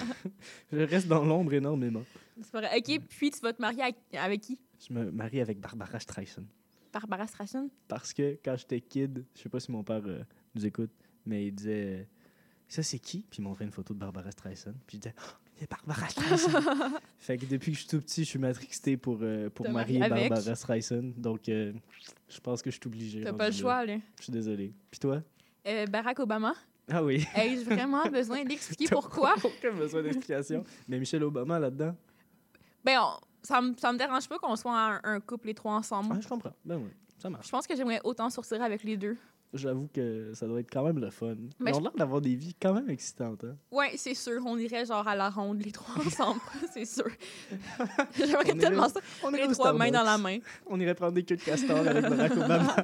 Je reste dans l'ombre énormément. C'est pas vrai. OK, puis tu vas te marier avec qui? Je me marie avec Barbara Streisand. Barbara Streisand? Parce que quand j'étais kid, je sais pas si mon père nous écoute, mais il disait ça c'est qui? Puis il montrait une photo de Barbara Streisand. Puis je disais il y a Barbara Streisand. Fait que depuis que je suis tout petit, je suis matrixé pour Te marier marier avec. Barbara Streisand. Donc je pense que je suis obligé. T'as rendu pas le là. choix, là. Je suis désolé. Puis toi? Barack Obama? Ah oui. Ai-je vraiment besoin d'expliquer pourquoi? Aucun besoin d'explication. Mais Michelle Obama là-dedans? Ben, ça me dérange pas qu'on soit un couple les trois ensemble. Ah, je comprends. Ben oui, ça marche. Je pense que j'aimerais autant sortir avec les deux. J'avoue que ça doit être quand même le fun. Mais Ils ont l'air d'avoir des vies quand même excitantes. Hein? Ouais, c'est sûr. On irait genre à la ronde, les trois ensemble. C'est sûr. J'aimerais On tellement irait- ça. On Les irait au trois mains dans la Starbucks. main. On irait prendre des queues de castor avec Barack Obama.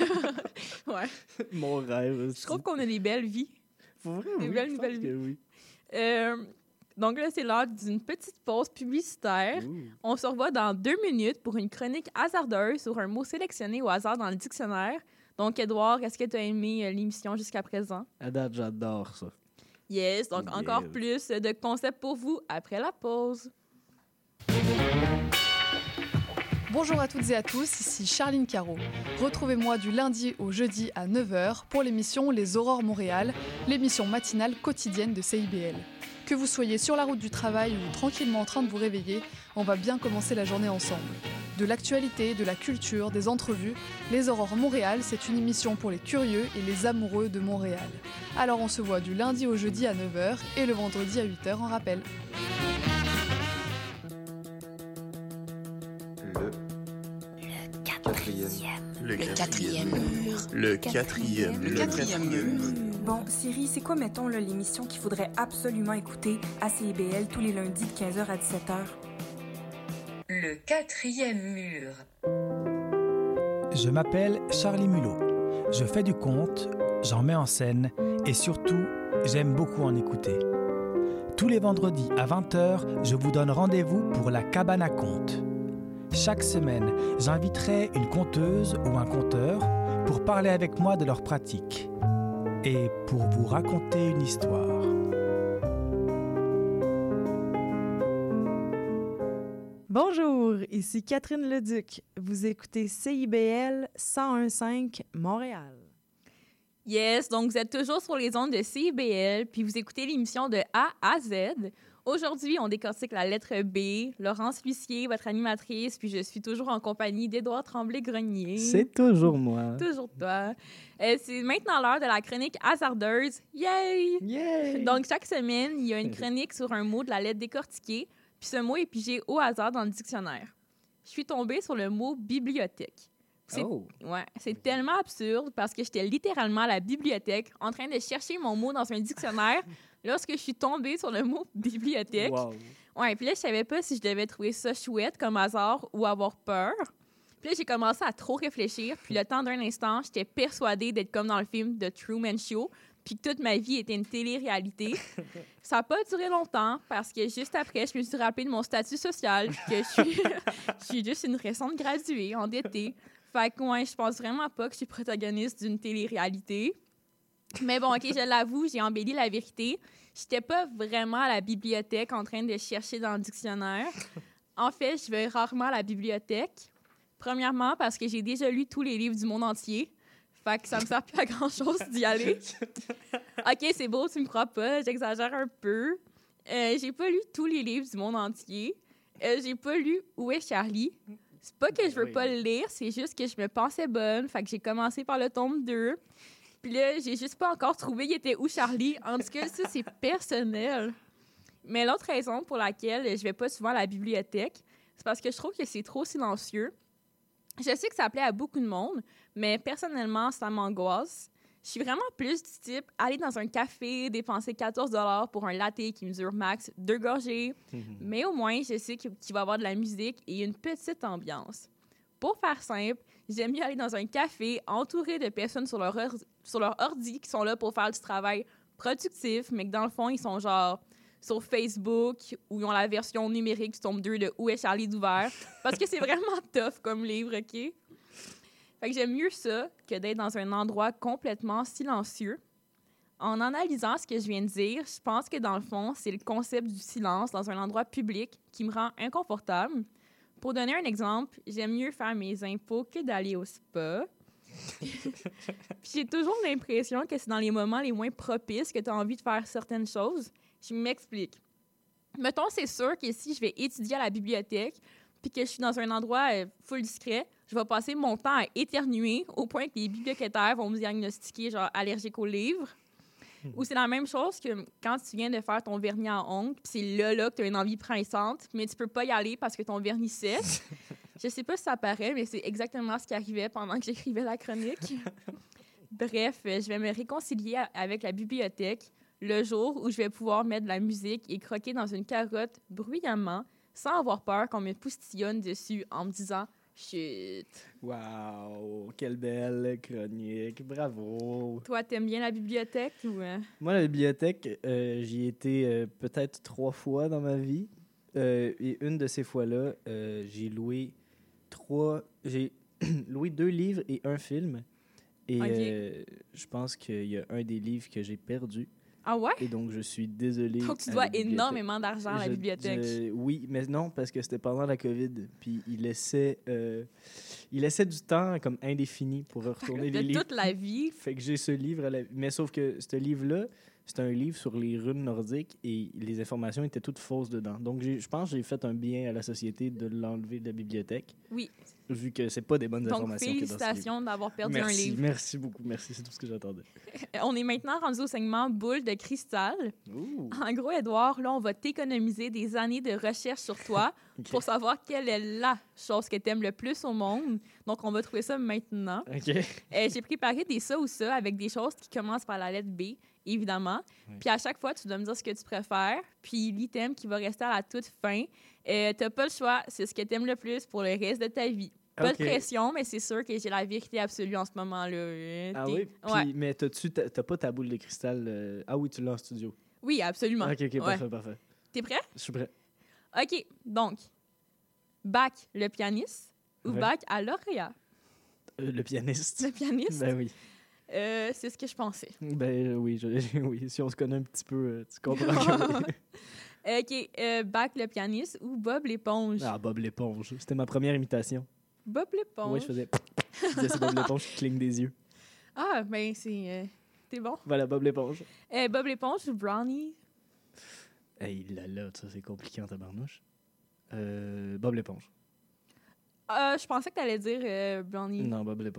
Ouais. Mon rêve. Je trouve qu'on a des belles vies. Pour vrai, des oui, belles je pense nouvelles que oui. Donc là, c'est l'heure d'une petite pause publicitaire. Ouh. On se revoit dans 2 minutes pour une chronique hasardeuse sur un mot sélectionné au hasard dans le dictionnaire. Donc, Edouard, est-ce que tu as aimé l'émission jusqu'à présent? À date, j'adore ça. Yes, donc Yes. encore plus de concepts pour vous après la pause. Bonjour à toutes et à tous, ici Charline Caro. Retrouvez-moi du lundi au jeudi à 9h pour l'émission Les Aurores Montréal, l'émission matinale quotidienne de CIBL. Que vous soyez sur la route du travail ou tranquillement en train de vous réveiller, on va bien commencer la journée ensemble. De l'actualité, de la culture, des entrevues, Les Aurores Montréal, c'est une émission pour les curieux et les amoureux de Montréal. Alors on se voit du lundi au jeudi à 9h et le vendredi à 8h en rappel. Le quatrième mur. Le quatrième mur. Bon, Siri, c'est quoi, mettons, là, l'émission qu'il faudrait absolument écouter à CIBL tous les lundis de 15h à 17h? Le quatrième mur. Je m'appelle Charlie Mulot. Je fais du conte, j'en mets en scène et surtout, j'aime beaucoup en écouter. Tous les vendredis à 20h, je vous donne rendez-vous pour la cabane à contes. Chaque semaine, j'inviterai une conteuse ou un conteur pour parler avec moi de leur pratique et pour vous raconter une histoire. Bonjour, ici Catherine Leduc. Vous écoutez CIBL 101.5 Montréal. Yes, donc vous êtes toujours sur les ondes de CIBL, puis vous écoutez l'émission de A à Z. Aujourd'hui, on décortique la lettre B. Laurence Lucier, votre animatrice, puis je suis toujours en compagnie d'Édouard Tremblay-Grenier. C'est toujours moi. Toujours toi. C'est maintenant l'heure de la chronique hasardeuse. Yay! Yay! Donc, chaque semaine, il y a une chronique sur un mot de la lettre décortiquée, puis ce mot est pigé au hasard dans le dictionnaire. je suis tombée sur le mot bibliothèque. C'est tellement absurde parce que j'étais littéralement à la bibliothèque en train de chercher mon mot dans un dictionnaire lorsque je suis tombée sur le mot bibliothèque. Wow. Ouais, puis là, je savais pas si je devais trouver ça chouette comme hasard ou avoir peur. Puis là, j'ai commencé à trop réfléchir. Puis le temps d'un instant, j'étais persuadée d'être comme dans le film The Truman Show, puis que toute ma vie était une télé-réalité. Ça n'a pas duré longtemps parce que juste après, je me suis rappelé de mon statut social, que je suis juste une récente graduée, endettée. Fait que ouais, je pense vraiment pas que je suis protagoniste d'une télé-réalité. Mais bon, OK, je l'avoue, j'ai embelli la vérité. J'étais pas vraiment à la bibliothèque en train de chercher dans le dictionnaire. En fait, je vais rarement à la bibliothèque. Premièrement, parce que j'ai déjà lu tous les livres du monde entier. Fait que ça me sert plus à grand-chose d'y aller. OK, c'est beau, tu me crois pas, j'exagère un peu. J'ai pas lu tous les livres du monde entier. J'ai pas lu Où est Charlie? C'est pas que je veux pas le lire, c'est juste que je me pensais bonne. Fait que j'ai commencé par le tome 2. Puis là, j'ai juste pas encore trouvé il était où Charlie. En tout cas, ça, c'est personnel. Mais l'autre raison pour laquelle je vais pas souvent à la bibliothèque, c'est parce que je trouve que c'est trop silencieux. Je sais que ça plaît à beaucoup de monde, mais personnellement, ça m'angoisse. Je suis vraiment plus du type aller dans un café, dépenser 14 $ pour un latte qui mesure max 2 gorgées. Mais au moins, je sais qu'il va y avoir de la musique et une petite ambiance. Pour faire simple, j'aime mieux aller dans un café entouré de personnes sur leur ordi qui sont là pour faire du travail productif, mais que dans le fond, ils sont genre sur Facebook ou ils ont la version numérique du tome 2 de Où est Charlie d'ouvert. Parce que c'est vraiment tough comme livre, OK? Fait que j'aime mieux ça que d'être dans un endroit complètement silencieux. En analysant ce que je viens de dire, je pense que dans le fond, c'est le concept du silence dans un endroit public qui me rend inconfortable. Pour donner un exemple, j'aime mieux faire mes impôts que d'aller au spa. Puis j'ai toujours l'impression que c'est dans les moments les moins propices que tu as envie de faire certaines choses. Je m'explique. Mettons, c'est sûr que si je vais étudier à la bibliothèque puis que je suis dans un endroit full discret, je vais passer mon temps à éternuer au point que les bibliothécaires vont me diagnostiquer genre allergique aux livres. Ou c'est la même chose que quand tu viens de faire ton vernis à ongles, puis c'est là que tu as une envie pressante, mais tu peux pas y aller parce que ton vernis sèche. Je sais pas si ça paraît, mais c'est exactement ce qui arrivait pendant que j'écrivais la chronique. Bref, je vais me réconcilier avec la bibliothèque le jour où je vais pouvoir mettre de la musique et croquer dans une carotte bruyamment sans avoir peur qu'on me poustillonne dessus en me disant « Chut! » Wow! Quelle belle chronique! Bravo! Toi, t'aimes bien la bibliothèque ou... Moi, la bibliothèque, j'y ai été peut-être 3 fois dans ma vie. Et une de ces fois-là, j'ai loué 2 livres et un film. Et je pense qu'il y a un des livres que j'ai perdu. Ah ouais? Et donc, je suis désolé. Donc, tu dois énormément d'argent à la bibliothèque. Oui, mais non, parce que c'était pendant la COVID. Puis, il laissait du temps comme indéfini pour retourner les livres. De toute la vie. Fait que j'ai ce livre. Mais sauf que ce livre-là, c'est un livre sur les runes nordiques et les informations étaient toutes fausses dedans. Donc, je pense que j'ai fait un bien à la société de l'enlever de la bibliothèque. Oui. Vu que c'est pas des bonnes informations. Donc, félicitations d'avoir perdu un livre. Merci beaucoup. Merci, c'est tout ce que j'attendais. On est maintenant rendu au segment Boule de cristal. Ouh. En gros, Édouard, là, on va t'économiser des années de recherche sur toi pour savoir quelle est la chose que tu aimes le plus au monde. Donc, on va trouver ça maintenant. OK. J'ai préparé des ça ou ça avec des choses qui commencent par la lettre B, évidemment. Oui. Puis à chaque fois, tu dois me dire ce que tu préfères. Puis l'item qui va rester à la toute fin, t'as pas le choix. C'est ce que tu aimes le plus pour le reste de ta vie. Pas de pression, mais c'est sûr que j'ai la vérité absolue en ce moment-là. Ah oui? Puis, ouais. Mais t'as pas ta boule de cristal? Ah oui, tu l'as en studio. Oui, absolument. OK, parfait. T'es prêt? Je suis prêt. OK, donc, Bach, le pianiste, ou Bach à lauréat? Le pianiste. Le pianiste? Ben oui. C'est ce que je pensais. Ben oui, oui, si on se connaît un petit peu, tu comprends que... OK, Bach, le pianiste, ou Bob l'éponge? Ah, Bob l'éponge. C'était ma première imitation. Bob l'éponge? Oui, je faisais c'est Bob l'éponge qui cligne des yeux. Ah, ben c'est... T'es bon? Voilà, Bob l'éponge. Bob l'éponge ou Brownie? Hey, là, ça c'est compliqué en tabarnouche. Bob l'éponge. Je pensais que t'allais dire Brownie. Non, Bob l'éponge.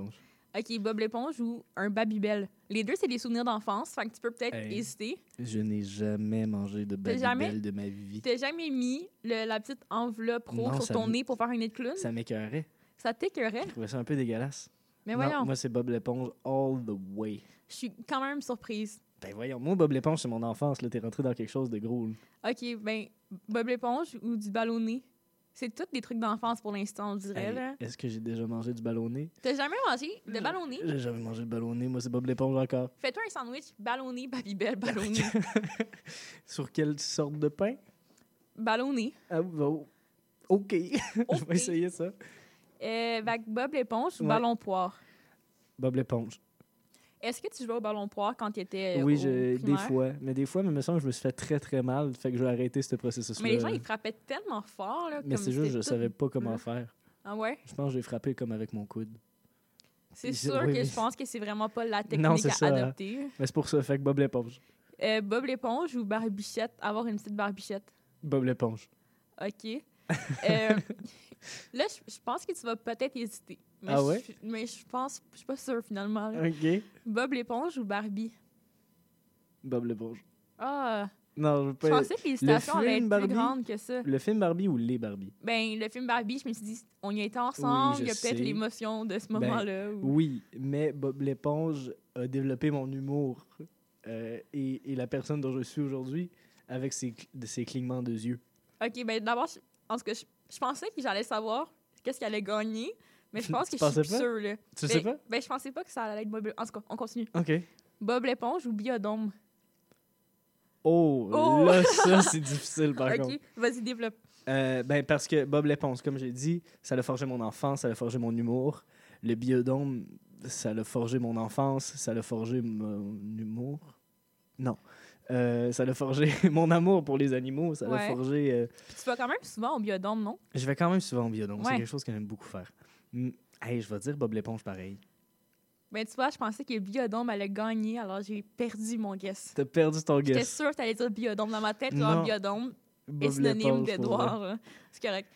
OK, Bob l'éponge ou un Babybel. Les deux, c'est des souvenirs d'enfance, fait que tu peux peut-être hésiter. Je n'ai jamais mangé de Babybel de ma vie. T'as jamais mis la petite enveloppe rose sur ton nez pour faire un nez de clown? Ça m'écœurait. Ça t'écœurait? Je trouvais ça un peu dégueulasse. Mais voyons. Non, moi, c'est Bob l'éponge all the way. Je suis quand même surprise. Ben voyons, moi, Bob l'éponge, c'est mon enfance. Là, t'es rentré dans quelque chose de gros. Là. OK, ben, Bob l'éponge ou du ballonné? C'est tous des trucs d'enfance pour l'instant, on dirait. Là. Est-ce que j'ai déjà mangé du ballonné? T'as jamais mangé de ballonné? J'ai jamais mangé de ballonné. Moi, c'est Bob l'éponge encore. Fais-toi un sandwich ballonné, Babybel, ballonné. Sur quelle sorte de pain? Ballonné. Ah, bon. OK. Je vais essayer ça. Bob l'éponge ou ballon poire? Bob l'éponge. Est-ce que tu jouais au ballon poire quand tu étais oui, au des fois. Mais des fois, il me semble que je me suis fait très, très mal. Fait que je vais arrêter ce processus-là. Mais les gens, ils frappaient tellement fort. Là, mais c'est juste que je savais pas comment faire. Ah ouais? Je pense que j'ai frappé comme avec mon coude. C'est sûr que je pense que c'est vraiment pas la technique non, à adopter. Mais c'est pour ça. Fait que Bob l'éponge. Bob l'éponge ou Barbichette? Avoir une petite Barbichette? Bob l'éponge. OK. Là, je pense que tu vas peut-être hésiter. Mais ouais? Mais je suis pas sûre finalement. Là. OK. Bob l'éponge ou Barbie? Bob l'éponge. Ah! Non, je veux pas... Je pensais que les citations allaient être plus grandes que ça. Le film Barbie ou les Barbie? Ben, le film Barbie, je me suis dit, on y était ensemble, il y a peut-être l'émotion de ce moment-là. Oui, mais Bob l'éponge a développé mon humour et la personne dont je suis aujourd'hui avec ses clignements de yeux. OK, ben d'abord, en tout cas, je pensais que j'allais savoir qu'est-ce qu'elle allait gagner, mais je pense que je suis plus sûre. Là. Tu sais pas? Ben, je pensais pas que ça allait être Bob. En tout cas, on continue. OK. Bob l'éponge ou Biodôme? Oh, là, ça, c'est difficile, par contre. OK, vas-y, développe. Ben, parce que Bob l'éponge, comme j'ai dit, ça a forgé mon enfance, ça a forgé mon humour. Le Biodôme, ça a forgé mon enfance, ça a forgé mon humour. Non. Ça a forgé mon amour pour les animaux, ça a forgé... Puis tu vas quand même souvent au Biodôme, non? Je vais quand même souvent au Biodôme, c'est quelque chose que j'aime beaucoup faire. Hey, je vais dire Bob l'éponge pareil. Ben, tu vois, je pensais que Biodôme allait gagner, alors j'ai perdu mon guess. T'as perdu ton guess. J'étais sûre que t'allais dire Biodôme. Dans ma tête, genre Biodôme est synonyme d'Edouard. C'est correct.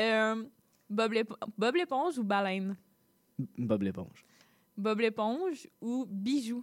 Bob l'éponge ou baleine? Bob l'éponge. Bob l'éponge ou bijou?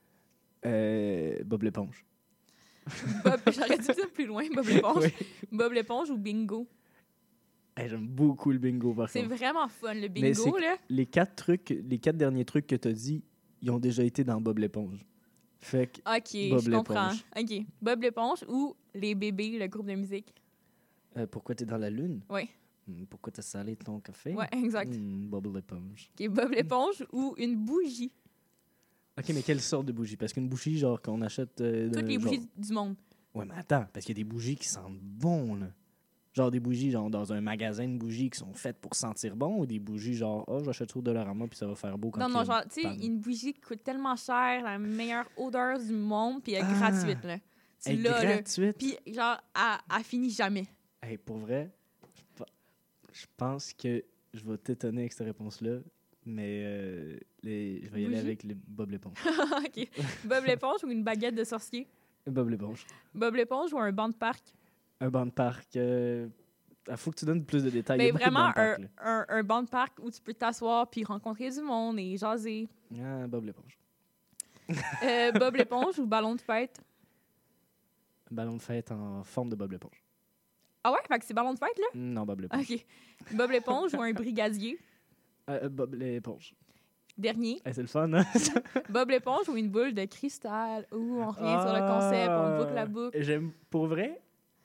Bob l'éponge. J'aurais dû dire plus loin, Bob l'éponge. Oui. Bob l'éponge ou bingo? Hey, j'aime beaucoup le bingo, par contre. C'est vraiment fun, le bingo, là. Les 4 derniers trucs que t'as dit, ils ont déjà été dans Bob l'éponge. Fait que OK, Bob je comprends. OK. Bob l'éponge ou les bébés, le groupe de musique? Pourquoi t'es dans la lune? Oui. Pourquoi t'as salé ton café? Oui, exact. Bob l'éponge. OK, Bob l'éponge ou une bougie? OK, mais quelle sorte de bougie? Parce qu'une bougie, genre, qu'on achète... Toutes les bougies du monde. Ouais, mais attends, parce qu'il y a des bougies qui sentent bon, là. Genre des bougies, genre, dans un magasin de bougies qui sont faites pour sentir bon, ou des bougies, genre, j'achète sur Dollarama puis ça va faire beau quand non, genre, tu sais, une bougie qui coûte tellement cher, la meilleure odeur du monde, puis elle est gratuite, là. Tu l'as, gratuite? Puis, genre, elle finit jamais. Hey, pour vrai, je pense que je vais t'étonner avec cette réponse-là, mais je vais y aller avec Bob l'éponge. OK. Bob l'éponge ou une baguette de sorcier? Bob l'éponge. Bob l'éponge ou un banc de parc? Un banc de parc. Il faut que tu donnes plus de détails. Ben, vraiment, un banc de parc où tu peux t'asseoir puis rencontrer du monde et jaser. Ah, Bob l'éponge. Bob l'éponge ou ballon de fête? Ballon de fête en forme de Bob l'éponge. Ah ouais? Fait que c'est ballon de fête, là? Non, Bob l'éponge. OK. Bob l'éponge ou un brigadier? Bob l'éponge. Dernier. Hey, c'est le fun, hein? Bob l'éponge ou une boule de cristal? Ouh, on revient sur le concept, on boucle la boucle. J'aime, pour vrai...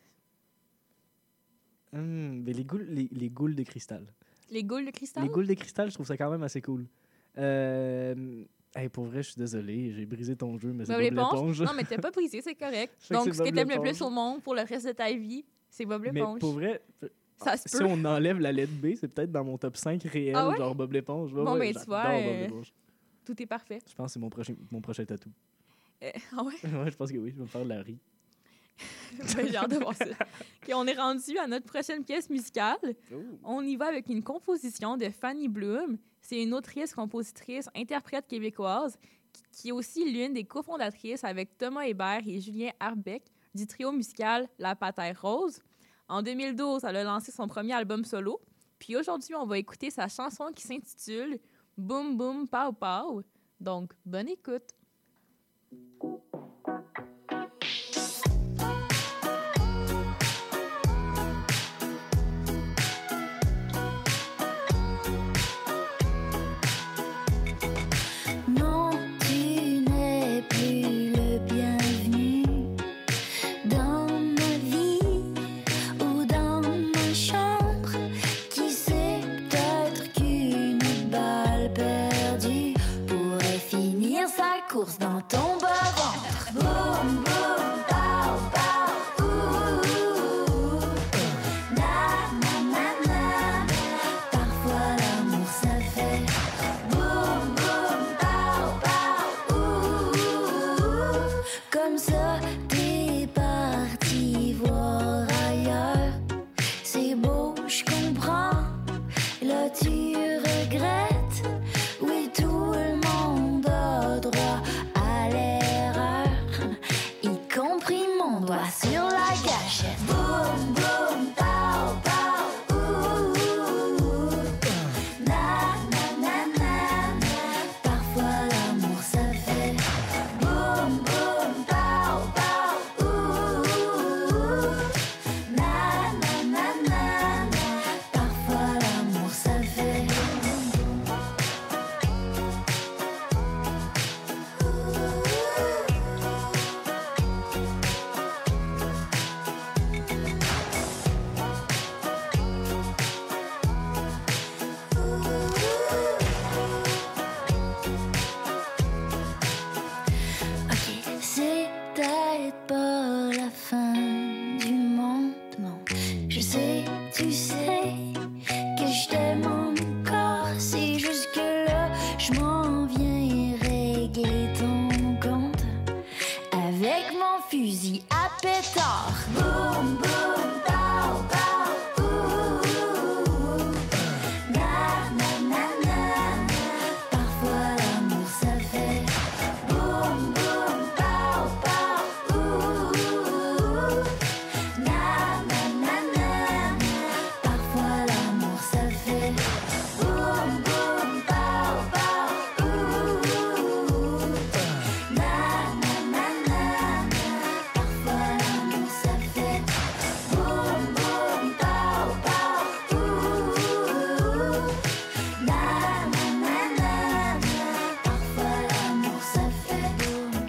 mais les goules de cristal. Les goules de cristal? Les goules de cristal, je trouve ça quand même assez cool. Pour vrai, je suis désolé, j'ai brisé ton jeu, mais c'est Bob l'éponge. Non, mais t'as pas brisé, c'est correct. Donc, ce que t'aimes le plus au monde pour le reste de ta vie, c'est Bob l'éponge. Mais pour vrai, ça se si peut. on enlève la lettre B, c'est peut-être dans mon top 5 réel, genre Bob l'éponge. Bon, ben tu vois, tout est parfait. Je pense que c'est mon prochain tatou. Ah ouais? Ouais, je pense que oui, je vais me faire de la riz. J'ai hâte de voir ça. Okay, on est rendu à notre prochaine pièce musicale. On y va avec une composition de Fanny Bloom. C'est une autrice, compositrice, interprète québécoise qui est aussi l'une des cofondatrices avec Thomas Hébert et Julien Arbeck du trio musical La Patère Rose. En 2012, elle a lancé son premier album solo. Puis aujourd'hui, on va écouter sa chanson qui s'intitule Boum Boum Pow Pow. Donc, bonne écoute. Non, tu n'es plus le bienvenu dans ma vie ou dans ma chambre. Qui sait, peut-être qu'une balle perdue pourrait finir sa course dans ton bas-ventre. Boum, boum, pow, pow, ouh, na, na, na, na. Parfois l'amour ça fait boum, boum, pow, pow, ouh. Comme ça, t'es parti voir ailleurs. C'est beau, je comprends. Là, tu regrettes. Oui, tout le monde a droit à l'erreur, y compris mon doigt sur la gâchette. Boum, boum, pow, pow, ouh, na, na, na, na. Parfois l'amour ça fait boum, boum, pow, pow, ouh, na, na, na, na. Parfois l'amour ça fait ok, c'est peut-être pas la fin du monde, non. Je sais, tu sais que je t'aime encore. C'est juste que là, je m'en viens régler ton compte avec mon fusil à pétard. Boum, boum, pow, pow, ouh, na, na, na, na. Parfois l'amour ça fait boum, boum, pow, pow, ouh, na, na, na, na. Parfois l'amour ça fait boum, boum, pow, pow, ouh, na, na, na, na. Parfois l'amour ça fait boum, boum, pow, pow, ouh, na, na, na, na. Parfois l'amour ça fait boum.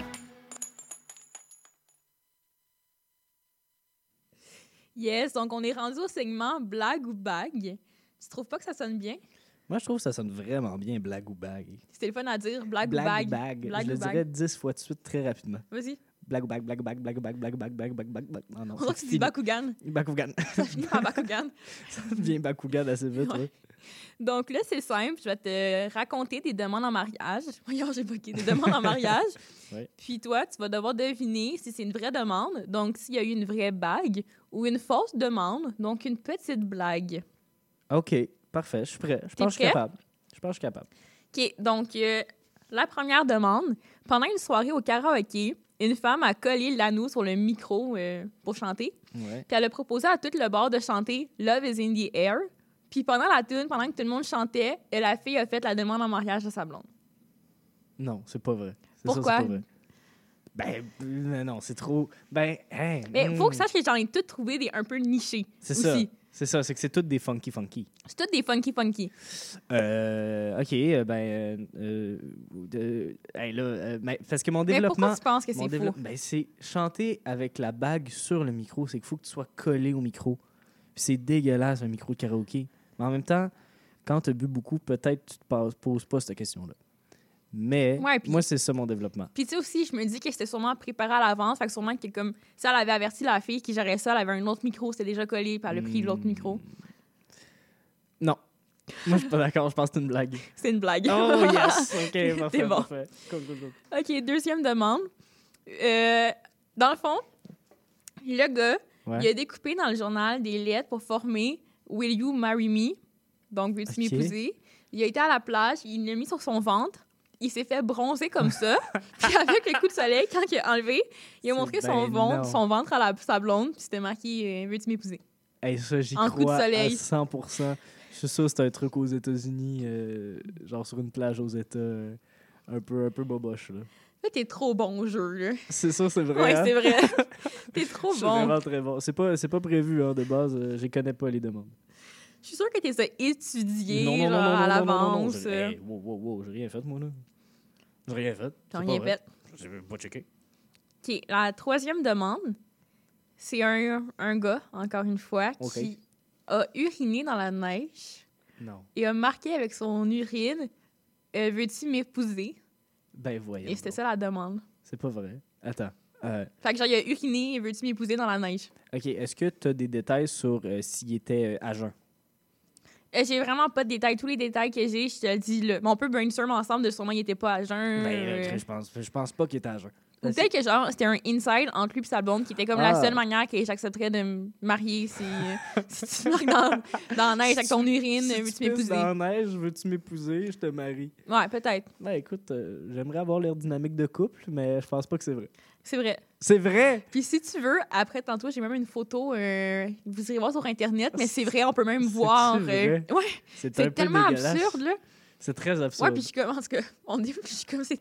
Yes, donc on est rendu au segment blague ou bague. Tu trouves pas que ça sonne bien? Moi, je trouve que ça sonne vraiment bien, blague ou bague. C'était le fun à dire, blague ou Blague bague. ou bague. Blague Je ou le bague. dirais 10 fois de suite, très rapidement. Vas-y. Blague ou bague, blague ou bague, blague ou bague, blague ou bague, blague ou bague, blague ou bague. Non, non. On dirait que tu dis Bakugan. Bakugan. Ça finit par Bakugan. Ça devient Bakugan assez vite, Ouais. oui. Donc là, c'est simple. Je vais te raconter des demandes en mariage. Voyons, j'ai bloqué. Des demandes en mariage. Ouais. Puis toi, tu vas devoir deviner si c'est une vraie demande, donc s'il y a eu une vraie bague, ou une fausse demande, donc une petite blague. OK, parfait. Je suis prêt. Je pense que je suis prêt? capable. Je pense que je suis capable. OK, donc la première demande. Pendant une soirée au karaoké, une femme a collé l'anneau sur le micro pour chanter. Ouais. Puis elle a proposé à tout le bar de chanter « Love is in the air ». Puis pendant la tune, pendant que tout le monde chantait, la fille a fait la demande en mariage à sa blonde. Non, c'est pas vrai. C'est Pourquoi? Ça, c'est pas vrai. Ben, non, c'est trop... Ben, hein, Mais il faut que tu saches que j'en ai toutes trouvé des un peu nichés C'est aussi. ça. C'est ça, c'est que c'est toutes des funky. C'est toutes des funky. OK, hey, là, parce que mon Mais développement... pourquoi tu penses que c'est faux? Ben, c'est chanter avec la bague sur le micro, c'est qu'il faut que tu sois collé au micro. Puis c'est dégueulasse, un micro de karaoké. Mais en même temps, quand tu as bu beaucoup, peut-être tu te poses pas cette question-là. Mais Ouais, puis- moi, c'est ça mon développement. Puis tu sais aussi, je me dis que c'était sûrement préparé à l'avance. Fait que sûrement que comme si elle avait averti la fille qui gérait ça, elle avait un autre micro, c'était déjà collé, puis elle a pris l'autre micro. Non. Moi, je suis pas d'accord. Je pense que c'est une blague. C'est une blague. Oh, yes! OK, parfait, C'est bon. parfait. Cool. OK, deuxième demande. Dans le fond, le gars, Ouais. il a découpé dans le journal des lettres pour former « Will you marry me? » Donc, « Veux-tu OK. m'épouser? » Il a été à la plage, il l'a mis sur son ventre, il s'est fait bronzer comme ça. Puis avec le coup de soleil, quand il a enlevé, il a C'est montré ben non. son ventre à sa blonde, puis c'était marqué « Veux-tu m'épouser? » Hey, ça, j'y En coup de crois à soleil. 100%. Je Je suis sûr que c'est un truc aux États-Unis, genre sur une plage aux États, un peu boboche, là. Là, t'es trop bon au jeu, là. C'est ça, c'est vrai. Ouais, hein? c'est vrai. T'es trop Je suis bon. vraiment très bon. C'est pas prévu, hein, de base. Je les connais pas, les demandes. Je suis sûre que t'es ça étudié Non, genre, à l'avance. Hey, wow, j'ai rien fait, moi, là. J'ai rien fait. T'as C'est rien pas vrai. fait. J'ai pas checké. OK, la troisième demande, c'est un gars, encore une fois, OK. qui a uriné dans la neige Non. et a marqué avec son urine « Veux-tu m'épouser? Ben, » voyons. Et c'était ça la demande. C'est pas vrai. Attends. Fait que genre, il a uriné et « Veux-tu m'épouser? » dans la neige. OK, est-ce que tu as des détails sur s'il était à jeun? J'ai vraiment pas de détails. Tous les détails que j'ai, je te le dis là. Mais on peut brainstorm ensemble de sûrement il était pas à jeun. Je pense pas qu'il était à jeun. Ou peut-être que genre c'était un inside entre lui et sa blonde qui était comme la seule manière que j'accepterais de me marier si tu marques dans la neige avec ton urine, si veux-tu tu m'épouser? dans la neige, veux-tu m'épouser? Je te marie. Ouais, peut-être. Ben écoute, j'aimerais avoir l'air dynamique de couple, mais je pense pas que c'est vrai. C'est vrai. C'est vrai? Puis si tu veux, après tantôt, j'ai même une photo, vous irez voir sur Internet, mais c'est vrai, on peut même voir. Vrai? Ouais, C'est un peu tellement dégueulasse. absurde, là. C'est très absurde. Ouais, puis je commence que. On dit, je suis comme, c'est.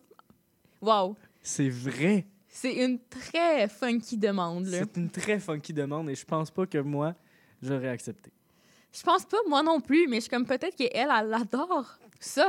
Wow. C'est vrai. C'est une très funky demande, là. C'est une très funky demande et je pense pas que moi, j'aurais accepté. Je pense pas, moi non plus, mais je suis comme peut-être qu'elle, elle adore ça.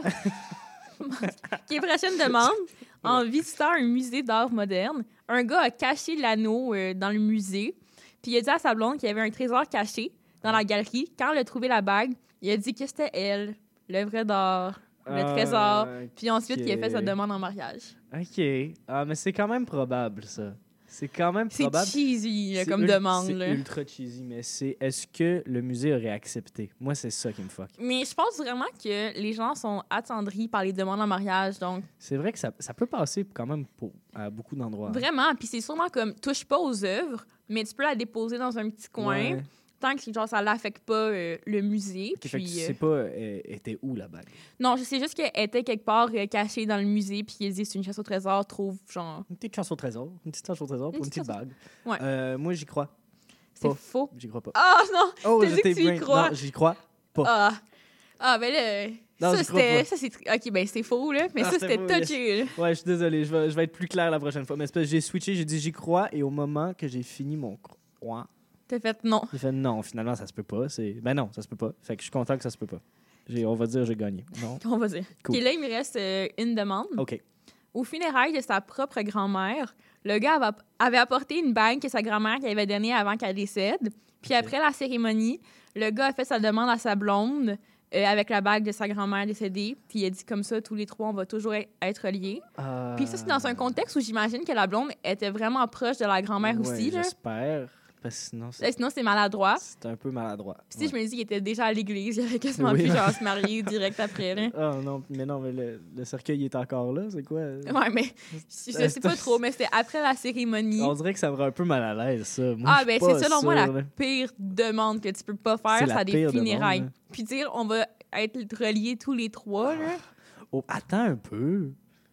Qui est prochaine demande. En visitant un musée d'art moderne, un gars a caché l'anneau dans le musée, puis il a dit à sa blonde qu'il y avait un trésor caché dans la galerie. Quand elle a trouvé la bague, il a dit que c'était elle, l'œuvre d'art, le trésor. Puis ensuite, il a fait sa demande en mariage. OK. Ah, mais c'est quand même probable, ça. C'est quand même probable. C'est cheesy là, comme demande. C'est là. ultra cheesy, mais est-ce que le musée aurait accepté? Moi, c'est ça qui me fuck. Mais je pense vraiment que les gens sont attendris par les demandes en mariage, donc... C'est vrai que ça peut passer quand même à beaucoup d'endroits. Vraiment, puis c'est sûrement comme, touche pas aux œuvres, mais tu peux la déposer dans un petit coin, Ouais. tant que genre, ça l'affecte pas le musée. Okay, fait que puis, tu sais pas, était où la bague? Non, je sais juste qu'elle était quelque part cachée dans le musée, puis il dit c'est une chasse au trésor, trouve genre... Une petite chasse au trésor. Une petite chasse au trésor pour une petite bague. Ouais. Moi, j'y crois. C'est pas. Faux. J'y crois pas. Ah non! Oh, T'as dit que tu y crois. Non, j'y crois pas. Ah, ben là... Non, ça, j'y crois pas. ça, c'est... OK, ben c'est faux, là. Mais Ah, ça, c'était c'était faux, touché, là. Ouais, je suis désolé. Je vais être plus clair la prochaine fois. Mais c'est parce que j'ai switché, j'ai dit j'y crois. Et au moment que j'ai fini mon croix, T'as fait non. j'ai fait non, finalement, ça se peut pas. Ben non, ça se peut pas. Fait que je suis content que ça se peut pas. On va dire j'ai gagné. Non. On va dire. Cool. OK, là, il me reste une demande. OK. Au funérailles de sa propre grand-mère, le gars avait apporté une bague que sa grand-mère lui avait donnée avant qu'elle décède. Puis après la cérémonie, le gars a fait sa demande à sa blonde avec la bague de sa grand-mère décédée. Puis il a dit comme ça, tous les trois, on va toujours être liés. Puis ça, c'est dans un contexte où j'imagine que la blonde était vraiment proche de la grand-mère aussi. Là. J'espère. Parce que sinon, c'est maladroit. C'est un peu maladroit. Puis si je me dis qu'il était déjà à l'église, il avait quasiment pu genre, se marier direct après. Là. Oh non, mais le cercueil est encore là, c'est quoi? Ouais, mais je sais pas trop, mais c'était après la cérémonie. On dirait que ça me rend un peu mal à l'aise, ça. Moi, ben c'est selon moi la pire demande que tu peux pas faire, ça des funérailles. Demande, puis dire, on va être reliés tous les trois, là. Oh, attends un peu.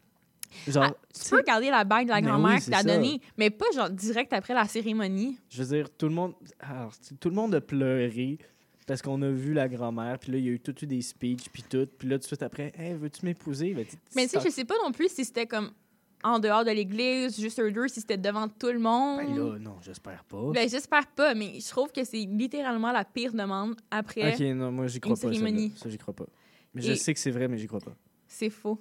Genre, tu peux garder la bague de la grand-mère qui t'a donnée, mais pas genre direct après la cérémonie. Je veux dire, tout le monde a pleuré parce qu'on a vu la grand-mère, puis là, il y a eu des speeches, puis tout. Puis là, tout de suite après, « Hey, veux-tu m'épouser? » Mais tu sais, je sais pas non plus si c'était comme en dehors de l'église, juste eux deux, si c'était devant tout le monde. Ben là, non, j'espère pas. Ben, j'espère pas, mais je trouve que c'est littéralement la pire demande après OK, non, moi, j'y crois pas, cérémonie. Ça, j'y crois pas. Mais je sais que c'est vrai, mais j'y crois pas. C'est faux.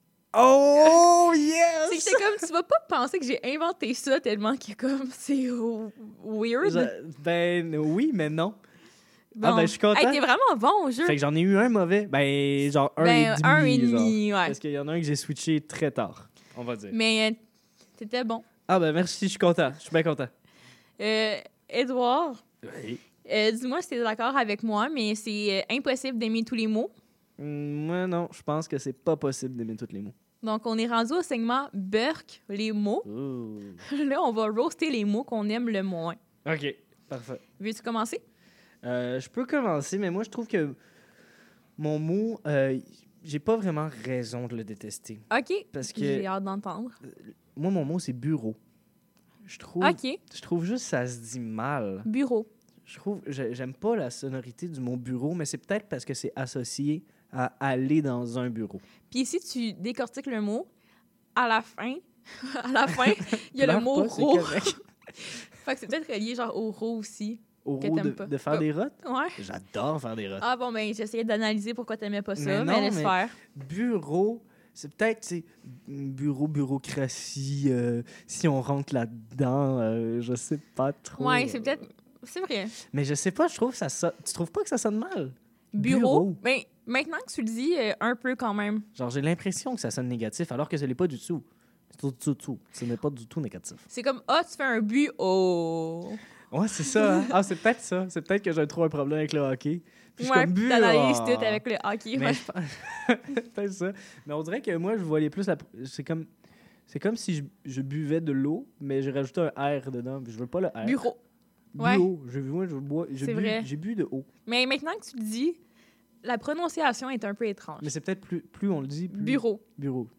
Oh, yes! C'est que j'étais comme, tu vas pas penser que j'ai inventé ça tellement que comme, c'est weird. Ben oui, mais non. Bon. Ben je suis content. Hey, t'es vraiment bon au jeu. Fait que j'en ai eu un mauvais. Ben, genre un et demi. Un et demi, ouais. Parce qu'il y en a un que j'ai switché très tard, on va dire. Mais t'étais bon. Ah ben merci, je suis content. Je suis bien content. Édouard, oui. Dis-moi si t'es d'accord avec moi, mais c'est impossible d'aimer tous les mots. Moi, non. Je pense que c'est pas possible d'aimer tous les mots. Donc, on est rendu au segment Burk, les mots. Ooh. Là, on va roaster les mots qu'on aime le moins. OK, parfait. Veux-tu commencer? Je peux commencer, mais moi, je trouve que mon mot, j'ai pas vraiment raison de le détester. OK, parce que j'ai hâte d'entendre. Moi, mon mot, c'est bureau. Je trouve, OK. Je trouve juste que ça se dit mal. Bureau. j'aime pas la sonorité du mot bureau, mais c'est peut-être parce que c'est associé à aller dans un bureau. Puis si tu décortiques le mot, à la fin, il y a le mot pas, c'est ro. correct. Fait que c'est peut-être relié genre au ro aussi. Au que ro t'aimes pas. de faire des rottes? Ouais. J'adore faire des rottes. Ah bon, ben j'essayais d'analyser pourquoi t'aimais pas ça, non, mais laisse faire. Bureau, c'est peut-être bureaucratie. Si on rentre là-dedans, je sais pas trop. Ouais, c'est peut-être... C'est vrai. Mais je sais pas, je trouve ça tu trouves pas que ça sonne mal? Bureau. Ben, maintenant que tu le dis, un peu quand même. Genre, j'ai l'impression que ça sonne négatif, alors que ce n'est pas du tout. Ce n'est pas du tout négatif. C'est comme, tu fais un bureau. Ouais, c'est ça. Hein? Ah, c'est peut-être ça. C'est peut-être que j'ai trop un problème avec le hockey. Puis je suis comme t'analyses tout avec le hockey. Mais peut-être ça. Mais on dirait que moi, je voyais plus... C'est comme si je buvais de l'eau, mais j'ai rajouté un R dedans. Puis je veux pas le R. Bureau. Bureau. Ouais. J'ai bu de eau. Mais maintenant que tu le dis, la prononciation est un peu étrange. Mais c'est peut-être plus on le dit, plus... Bureau. Bureau.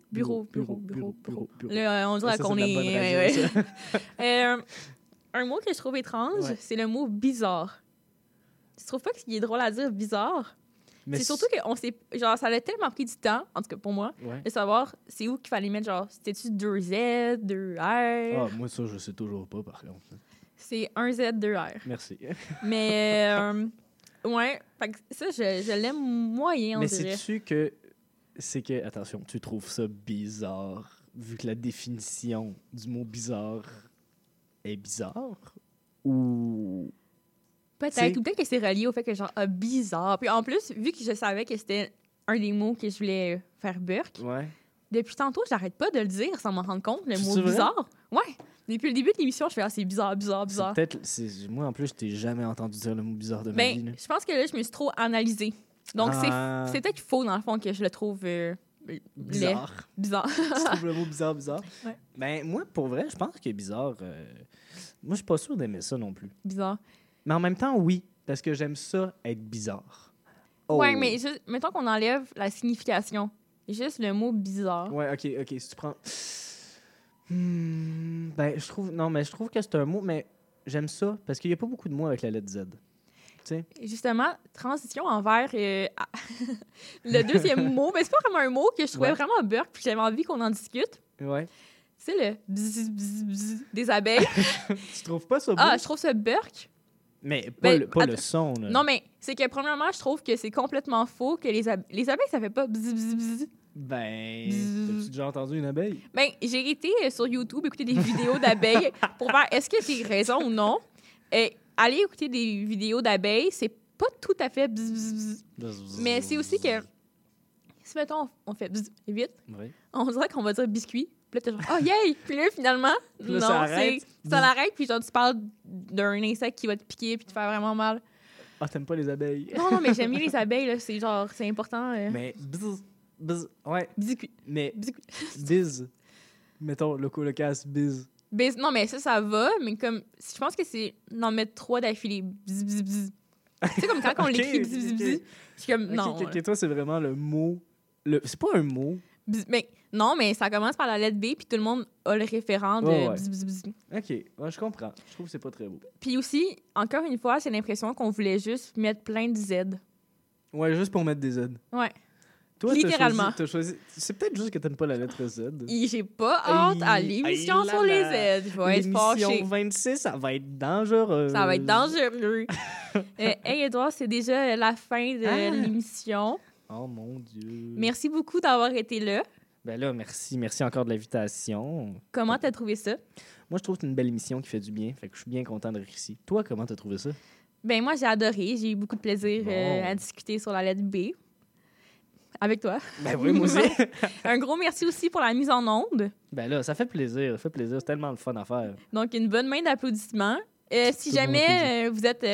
Là, on dirait qu'on est... Un mot que je trouve étrange, c'est le mot bizarre. Tu trouves pas qu'il est drôle à dire bizarre? Mais c'est surtout que genre, ça a tellement pris du temps, en tout cas pour moi, de savoir c'est où qu'il fallait mettre, genre, c'était-tu 2 Z, 2 R? Ah, moi, ça, je sais toujours pas, par contre. C'est 1 Z, 2 R. Merci. Mais, ouais, fait que ça, je l'aime moyen, on dirait. Mais sais-tu que c'est que, attention, tu trouves ça bizarre, vu que la définition du mot bizarre est bizarre? Ou... Peut-être, ou peut-être que c'est relié au fait que genre, bizarre. Puis en plus, vu que je savais que c'était un des mots que je voulais faire burk, depuis tantôt, j'arrête pas de le dire sans m'en rendre compte, le mot bizarre. Ouais. Depuis le début de l'émission, je fais c'est bizarre. Moi, en plus, je t'ai jamais entendu dire le mot bizarre de ma vie. Là. Je pense que là, je me suis trop analysée. Donc, c'est peut-être faux, dans le fond, que je le trouve bizarre. Bizarre. Tu trouves le mot bizarre? Ouais. Ben, moi, pour vrai, je pense que bizarre... moi, je suis pas sûr d'aimer ça non plus. Bizarre. Mais en même temps, oui, parce que j'aime ça être bizarre. Oh. Ouais, mais mettons qu'on enlève la signification. Juste le mot bizarre. Ouais, OK. Si tu prends... ben, je trouve que c'est un mot, mais j'aime ça parce qu'il n'y a pas beaucoup de mots avec la lettre Z. T'sais? Justement, transition envers le deuxième mot. Mais c'est pas vraiment un mot que je trouvais vraiment burk, puis j'avais envie qu'on en discute. Ouais. C'est le bzz, bzz, bzz des abeilles. Tu trouves pas ça burk? Ah, je trouve ça burk. Mais pas le son, là. Non, mais c'est que, premièrement, je trouve que c'est complètement faux que les abeilles, ça fait pas bzz, bzz, bzz. Ben, t'as-tu déjà entendu une abeille? Ben, j'ai été sur YouTube écouter des vidéos d'abeilles pour voir est-ce que j'ai raison ou non. Aller écouter des vidéos d'abeilles, c'est pas tout à fait bzz, bzz, bzz. Mais c'est aussi que, si, mettons, on fait bzz vite, on dirait qu'on va dire biscuit. Puis là, t'es genre, oh, yay! Puis là, finalement, non, ça l'arrête. Puis genre, tu parles d'un insecte qui va te piquer puis te faire vraiment mal. Ah, t'aimes pas les abeilles? Non, mais j'aime mieux les abeilles, là. C'est genre, c'est important. Mais bzz, ouais. Biscuit. Mais biz. Mettons, le colocasse, biz. Biz. Non, mais ça va. Mais comme, je pense que c'est d'en mettre 3 d'affilée. Bzz, bzz, bzz. Tu sais, comme quand on l'écrit bzz, bzz, bzz. Je suis comme, non. OK, toi, c'est vraiment le mot... C'est pas un mot. Mais non, mais ça commence par la lettre B, puis tout le monde a le référent de bzz, bzz, bzz. OK, ouais, je comprends. Je trouve que c'est pas très beau. Puis aussi, encore une fois, j'ai l'impression qu'on voulait juste mettre plein de Z. Ouais, juste pour mettre des Z. Ouais. Toi, littéralement. T'as choisi... C'est peut-être juste que t'aimes pas la lettre Z. J'ai pas hâte à l'émission sur les Z. Je vais être fâchée. L'émission 26, ça va être dangereux. Ça va être dangereux. Hey, Edouard, c'est déjà la fin de l'émission. Oh mon Dieu. Merci beaucoup d'avoir été là. Ben là, merci. Merci encore de l'invitation. Comment t'as trouvé ça? Moi, je trouve que c'est une belle émission qui fait du bien. Fait que je suis bien content d'être ici. Toi, comment t'as trouvé ça? Ben moi, j'ai adoré. J'ai eu beaucoup de plaisir à discuter sur la lettre B. Avec toi. Ben oui, moi aussi. Un gros merci aussi pour la mise en onde. Ben là, ça fait plaisir. Ça fait plaisir. C'est tellement le fun à faire. Donc, une bonne main d'applaudissements. Si jamais vous êtes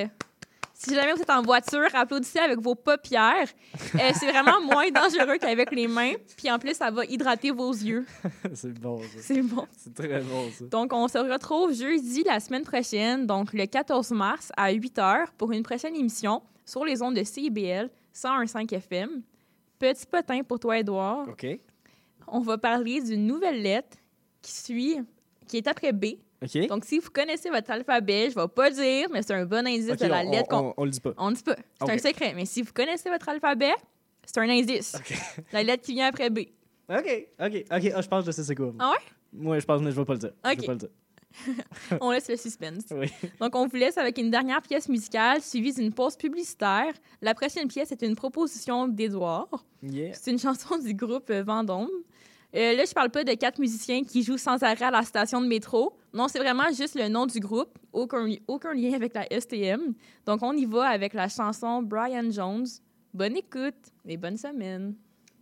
en voiture, applaudissez avec vos paupières. C'est vraiment moins dangereux qu'avec les mains. Puis en plus, ça va hydrater vos yeux. C'est bon, ça. C'est bon. C'est très bon, ça. Donc, on se retrouve jeudi la semaine prochaine, donc le 14 mars à 8h pour une prochaine émission sur les ondes de CIBL 101.5 FM. Petit potin pour toi, Edouard. OK. On va parler d'une nouvelle lettre qui est après B. OK. Donc, si vous connaissez votre alphabet, je ne vais pas dire, mais c'est un bon indice OK, de la lettre qu'on... on le dit pas. On ne dit pas. C'est un secret. Mais si vous connaissez votre alphabet, c'est un indice. OK. La lettre qui vient après B. OK. Ah, je pense que je sais c'est quoi. Ah ouais? Moi, je pense, mais je vais pas le dire. OK. Je vais pas le dire. On laisse le suspense. Oui. Donc, on vous laisse avec une dernière pièce musicale suivie d'une pause publicitaire. La prochaine pièce est une proposition d'Édouard. Yeah. C'est une chanson du groupe Vendôme. Là, je parle pas de 4 musiciens qui jouent sans arrêt à la station de métro. Non, c'est vraiment juste le nom du groupe. Aucun lien avec la STM. Donc, on y va avec la chanson Brian Jones. Bonne écoute et bonne semaine.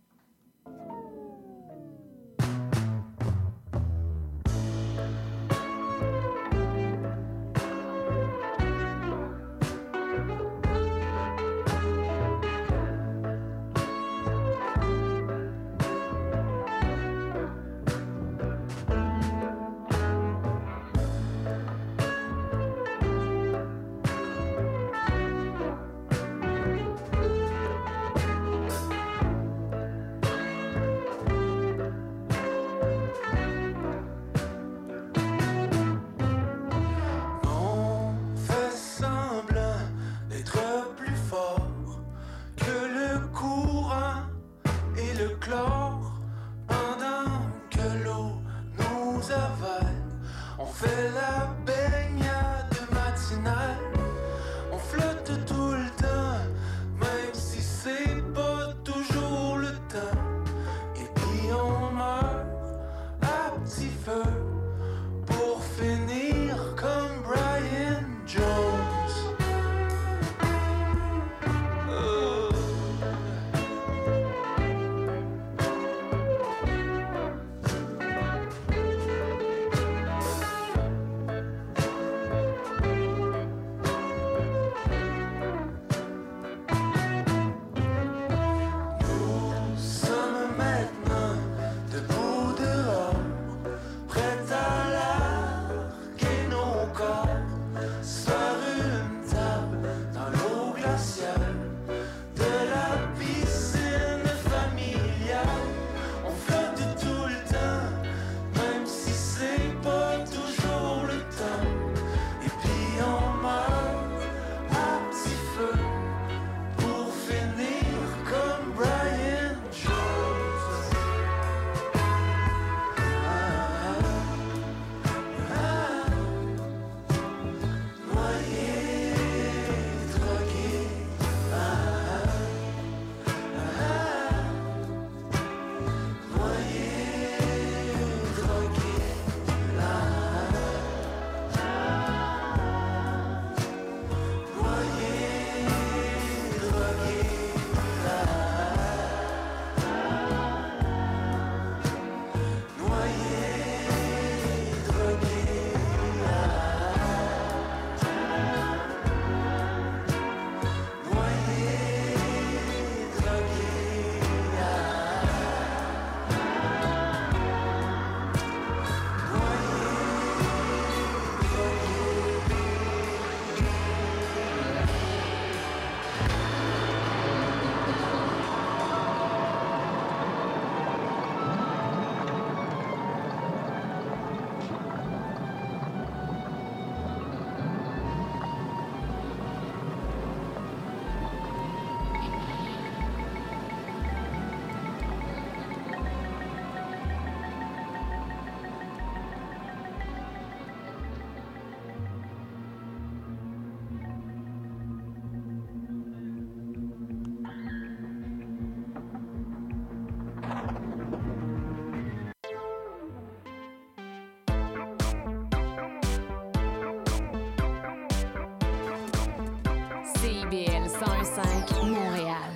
CIBL 101.5 Montréal.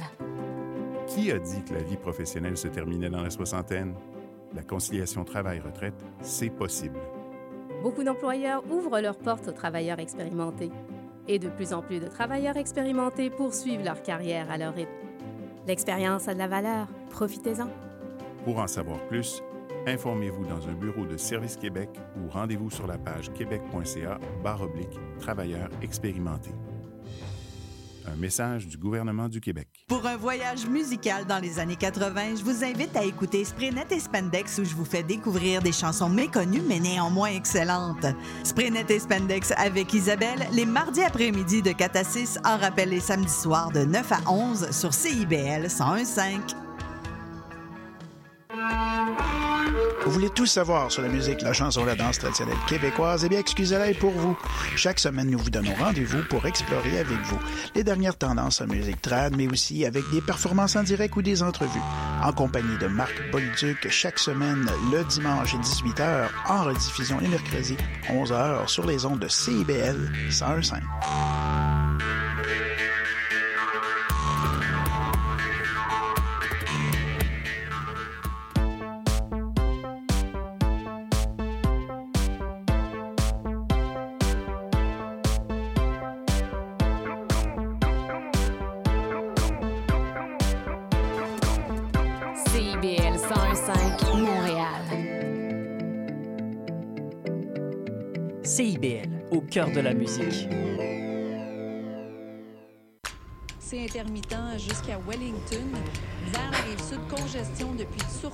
Qui a dit que la vie professionnelle se terminait dans la soixantaine? La conciliation travail-retraite, c'est possible. Beaucoup d'employeurs ouvrent leurs portes aux travailleurs expérimentés. Et de plus en plus de travailleurs expérimentés poursuivent leur carrière à leur rythme. L'expérience a de la valeur. Profitez-en. Pour en savoir plus, informez-vous dans un bureau de Service Québec ou rendez-vous sur la page québec.ca/travailleurs expérimentés. Un message du gouvernement du Québec. Pour un voyage musical dans les années 80, je vous invite à écouter Spraynet et Spandex où je vous fais découvrir des chansons méconnues mais néanmoins excellentes. Spraynet et Spandex avec Isabelle, les mardis après-midi de 4 à 6, en rappel les samedis soirs de 9 à 11 sur CIBL 101.5. Vous voulez tout savoir sur la musique, la chanson, la danse traditionnelle québécoise? Eh bien, excusez-la pour vous. Chaque semaine, nous vous donnons rendez-vous pour explorer avec vous les dernières tendances en musique trad, mais aussi avec des performances en direct ou des entrevues. En compagnie de Marc Bolduc, chaque semaine, le dimanche 18h, en rediffusion les mercredis 11h sur les ondes de CIBL 101.5. CIBL 101.5 Montréal. CIBL, au cœur de la musique. C'est intermittent jusqu'à Wellington. Vers la Rive-Sud, congestion depuis